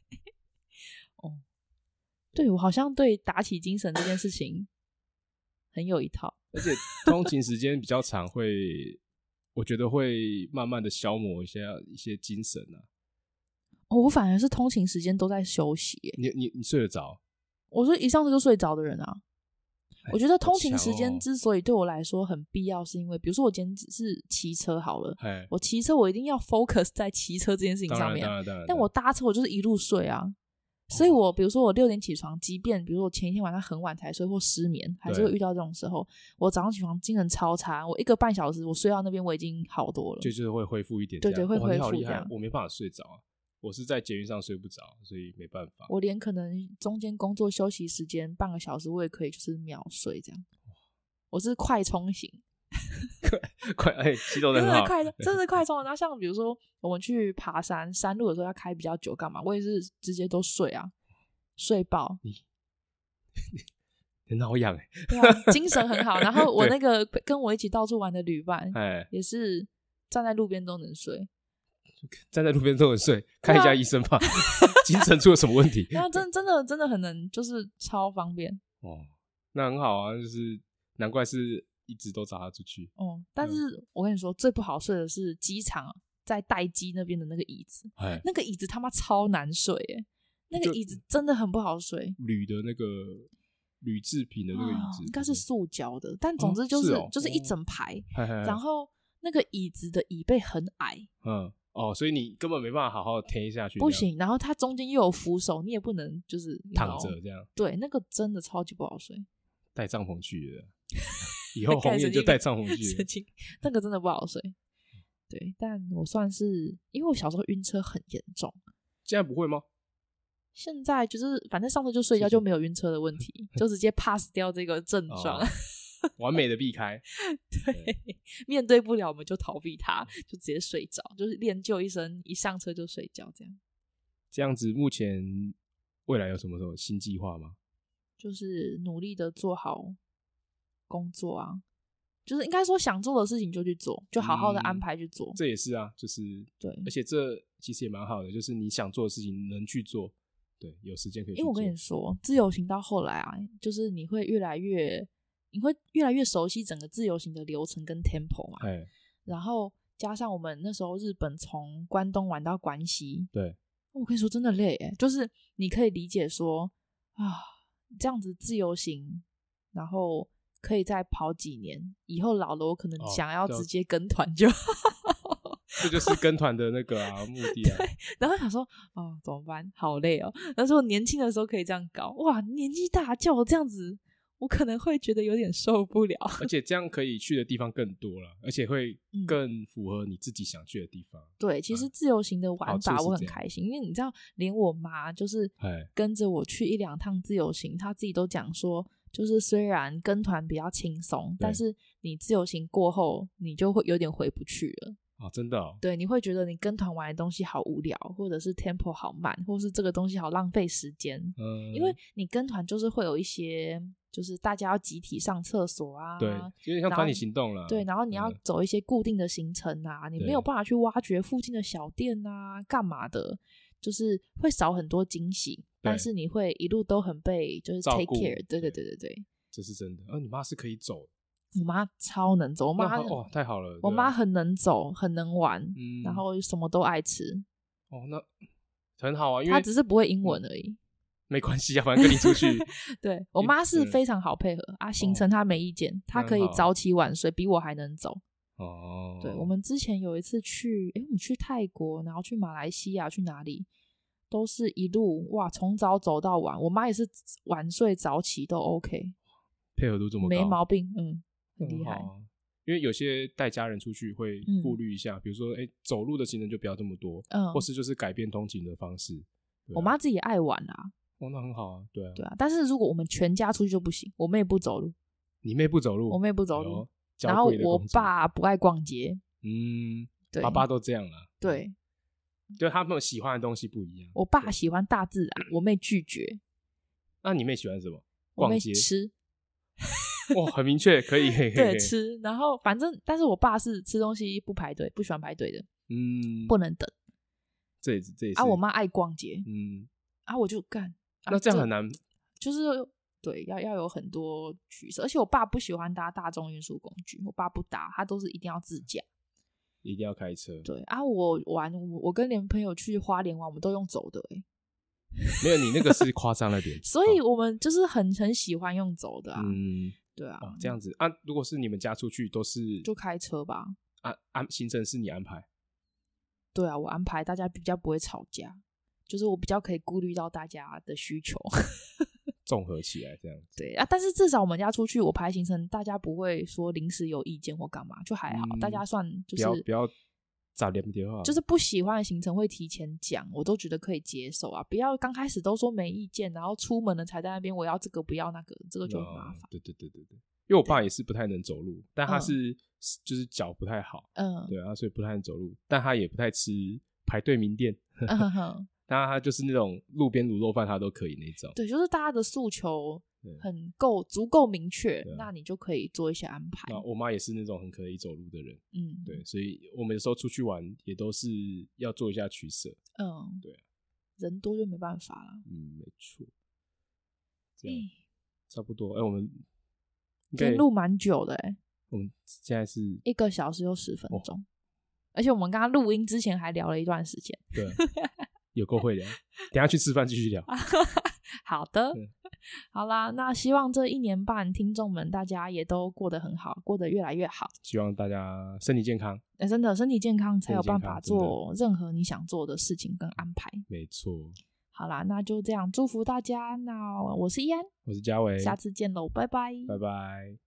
对，我好像对打起精神这件事情很有一套。 而且通勤时间比较长，我觉得会慢慢的消磨一些精神啊。 我反而是通勤时间都在休息耶。 你睡得着？ 我是一上车就睡着的人啊。我觉得通勤时间之所以对我来说很必要，是因为比如说我今天只是骑车好了，我骑车我一定要 focus 在骑车这件事情上面。但我搭车我就是一路睡啊。所以我比如说我6点起床，即便比如说我前一天晚上很晚才睡或失眠，还是会遇到这种时候，我早上起床精神超差，我1个半小时我睡到那边我已经好多了， 就是会恢复一点。 对，会恢复这样。 我没办法睡着啊， 我是在捷运上睡不着，所以没办法。 我连可能中间工作休息时间半个小时，我也可以就是秒睡这样。我是快充型， 肌肉很好， 真的快充。然后像比如说我们去爬山路的时候要开比较久干嘛，我也是直接都睡啊，睡饱。 很好养对啊，精神很好。然后我那个跟我一起到处玩的旅伴也是站在路边都能睡。 站在路边都能睡，看一下医生吧，精神出了什么问题？ 那真的很能，就是超方便哦。那很好啊，就是难怪是一直都找他出去。 但是我跟你说，最不好睡的是机场在待机那边的那个椅子，那个椅子他妈超难睡耶，那个椅子真的很不好睡。 铝的那个铝制品的那个椅子， 应该是塑胶的，但总之就是一整排，然后那个椅子的椅背很矮， 所以你根本没办法好好贴下去， 不行。然后它中间又有扶手，你也不能就是躺着这样。 对，那个真的超级不好睡。 带帐篷去的，以后红叶就带帐篷去。 那个真的不好睡。对，但我算是因为我小时候晕车很严重， 现在不会吗？ 现在就是反正上车就睡觉就没有晕车的问题，就直接 pass 掉这个症状。 完美的避开。 对，面对不了我们就逃避它，就直接睡着，就是练就一身一上车就睡觉这样。 这样子目前未来有什么新计划吗？ 就是努力的做好工作啊，就是应该说想做的事情就去做，就好好的安排去做。 这也是啊，就是对，而且这其实也蛮好的，就是你想做的事情能去做，对，有时间可以去做。 因为我跟你说，自由行到后来啊，就是你会越来越熟悉整个自由行的流程跟 tempo 嘛。然后加上我们那时候日本从关东玩到关西， 对， 我跟你说真的累耶，就是你可以理解说这样子自由行，然后可以再跑几年，以后老了我可能想要直接跟团就这就是跟团的那个目的啊。 对，然后想说怎么办，好累哦。那时候年轻的时候可以这样搞，哇，年纪大叫我这样子，我可能会觉得有点受不了。 而且这样可以去的地方更多了，而且会更符合你自己想去的地方。 对，其实自由行的玩法我很开心，因为你知道连我妈就是跟着我去1-2趟自由行，她自己都讲说，就是虽然跟团比较轻松，但是你自由行过后你就会有点回不去了。 真的哦？ 对，你会觉得你跟团玩的东西好无聊，或者是 tempo 好慢，或是这个东西好浪费时间。因为你跟团就是会有一些就是大家要集体上厕所啊， 对，有点像团体行动了。 对，然后你要走一些固定的行程啊，你没有办法去挖掘附近的小店啊干嘛的，就是会少很多惊喜，但是你会一路都很被就是 take care。 对， 这是真的。你妈是可以走？ 我妈超能走，我妈太好了， 我妈很能走很能玩，然后什么都爱吃。 那很好啊，因为她只是不会英文而已。 没关系啊，反正跟你出去。 对，我妈是非常好配合行程她没意见，她可以早起晚睡，比我还能走。对，我们之前有一次去我们去泰国，然后去马来西亚，去哪里都是一路从早走到晚，我妈也是晚睡早起都 OK， 配合度这么高， 没毛病。很厉害。 因为有些带家人出去会顾虑一下，比如说走路的行程就不要这么多，或是就是改变通勤的方式。 我妈自己也爱玩啊。 那很好啊。对啊， 但是如果我们全家出去就不行，我妹不走路。 你妹不走路？ 我妹不走路。然后我爸不爱逛街。对， 爸爸都这样啦。 对， 就他们喜欢的东西不一样。 我爸喜欢大自然，我妹拒绝。 那你妹喜欢什么？逛街？ 吃。 很明确，可以。 对，吃。然后反正，但是我爸是吃东西不排队，不喜欢排队的。不能等。 这也是我妈爱逛街。我就干。 那这样很难。 就是对，要有很多取舍，而且我爸不喜欢搭大众运输工具，我爸不搭，他都是一定要自驾， 一定要开车。 对我跟连朋友去花莲玩，我们都用走的。 没有，你那个是夸张了点。 所以我们就是很喜欢用走的啊。对啊。 这样子如果是你们家出去都是就开车吧。 行程是你安排？ 对啊，我安排，大家比较不会吵架，就是我比较可以顾虑到大家的需求。 综合起来这样子。 对但是至少我们家出去我排行程，大家不会说临时有意见或干嘛，就还好。大家算就是早点就好， 就是不喜欢的行程会提前讲，我都觉得可以接受啊，不要刚开始都说没意见，然后出门了才在那边我要这个不要那个，这个就很麻烦。 对，因为我爸也是不太能走路，但他是就是脚不太好，对啊，所以不太能走路，但他也不太吃排队名店，但他就是那种路边卤肉饭他都可以那种。对， 就是大家的诉求足够明确，那你就可以做一些安排。 我妈也是那种很可以走路的人，对，所以我们有时候出去玩也都是要做一下取舍，对啊， 人多就没办法了， 没错，这样差不多。我们今天录蛮久的我们现在是 1个小时又10分钟，而且我们刚刚录音之前还聊了一段时间， 对，有够会聊，等一下去吃饭继续聊。 好的，好啦，那希望这1年半听众们大家也都过得很好，过得越来越好， 希望大家身体健康， 真的身体健康才有办法做任何你想做的事情跟安排， 没错。 好啦，那就这样祝福大家，那我是易安， 我是嘉伟， 下次见喽，拜拜， 拜拜。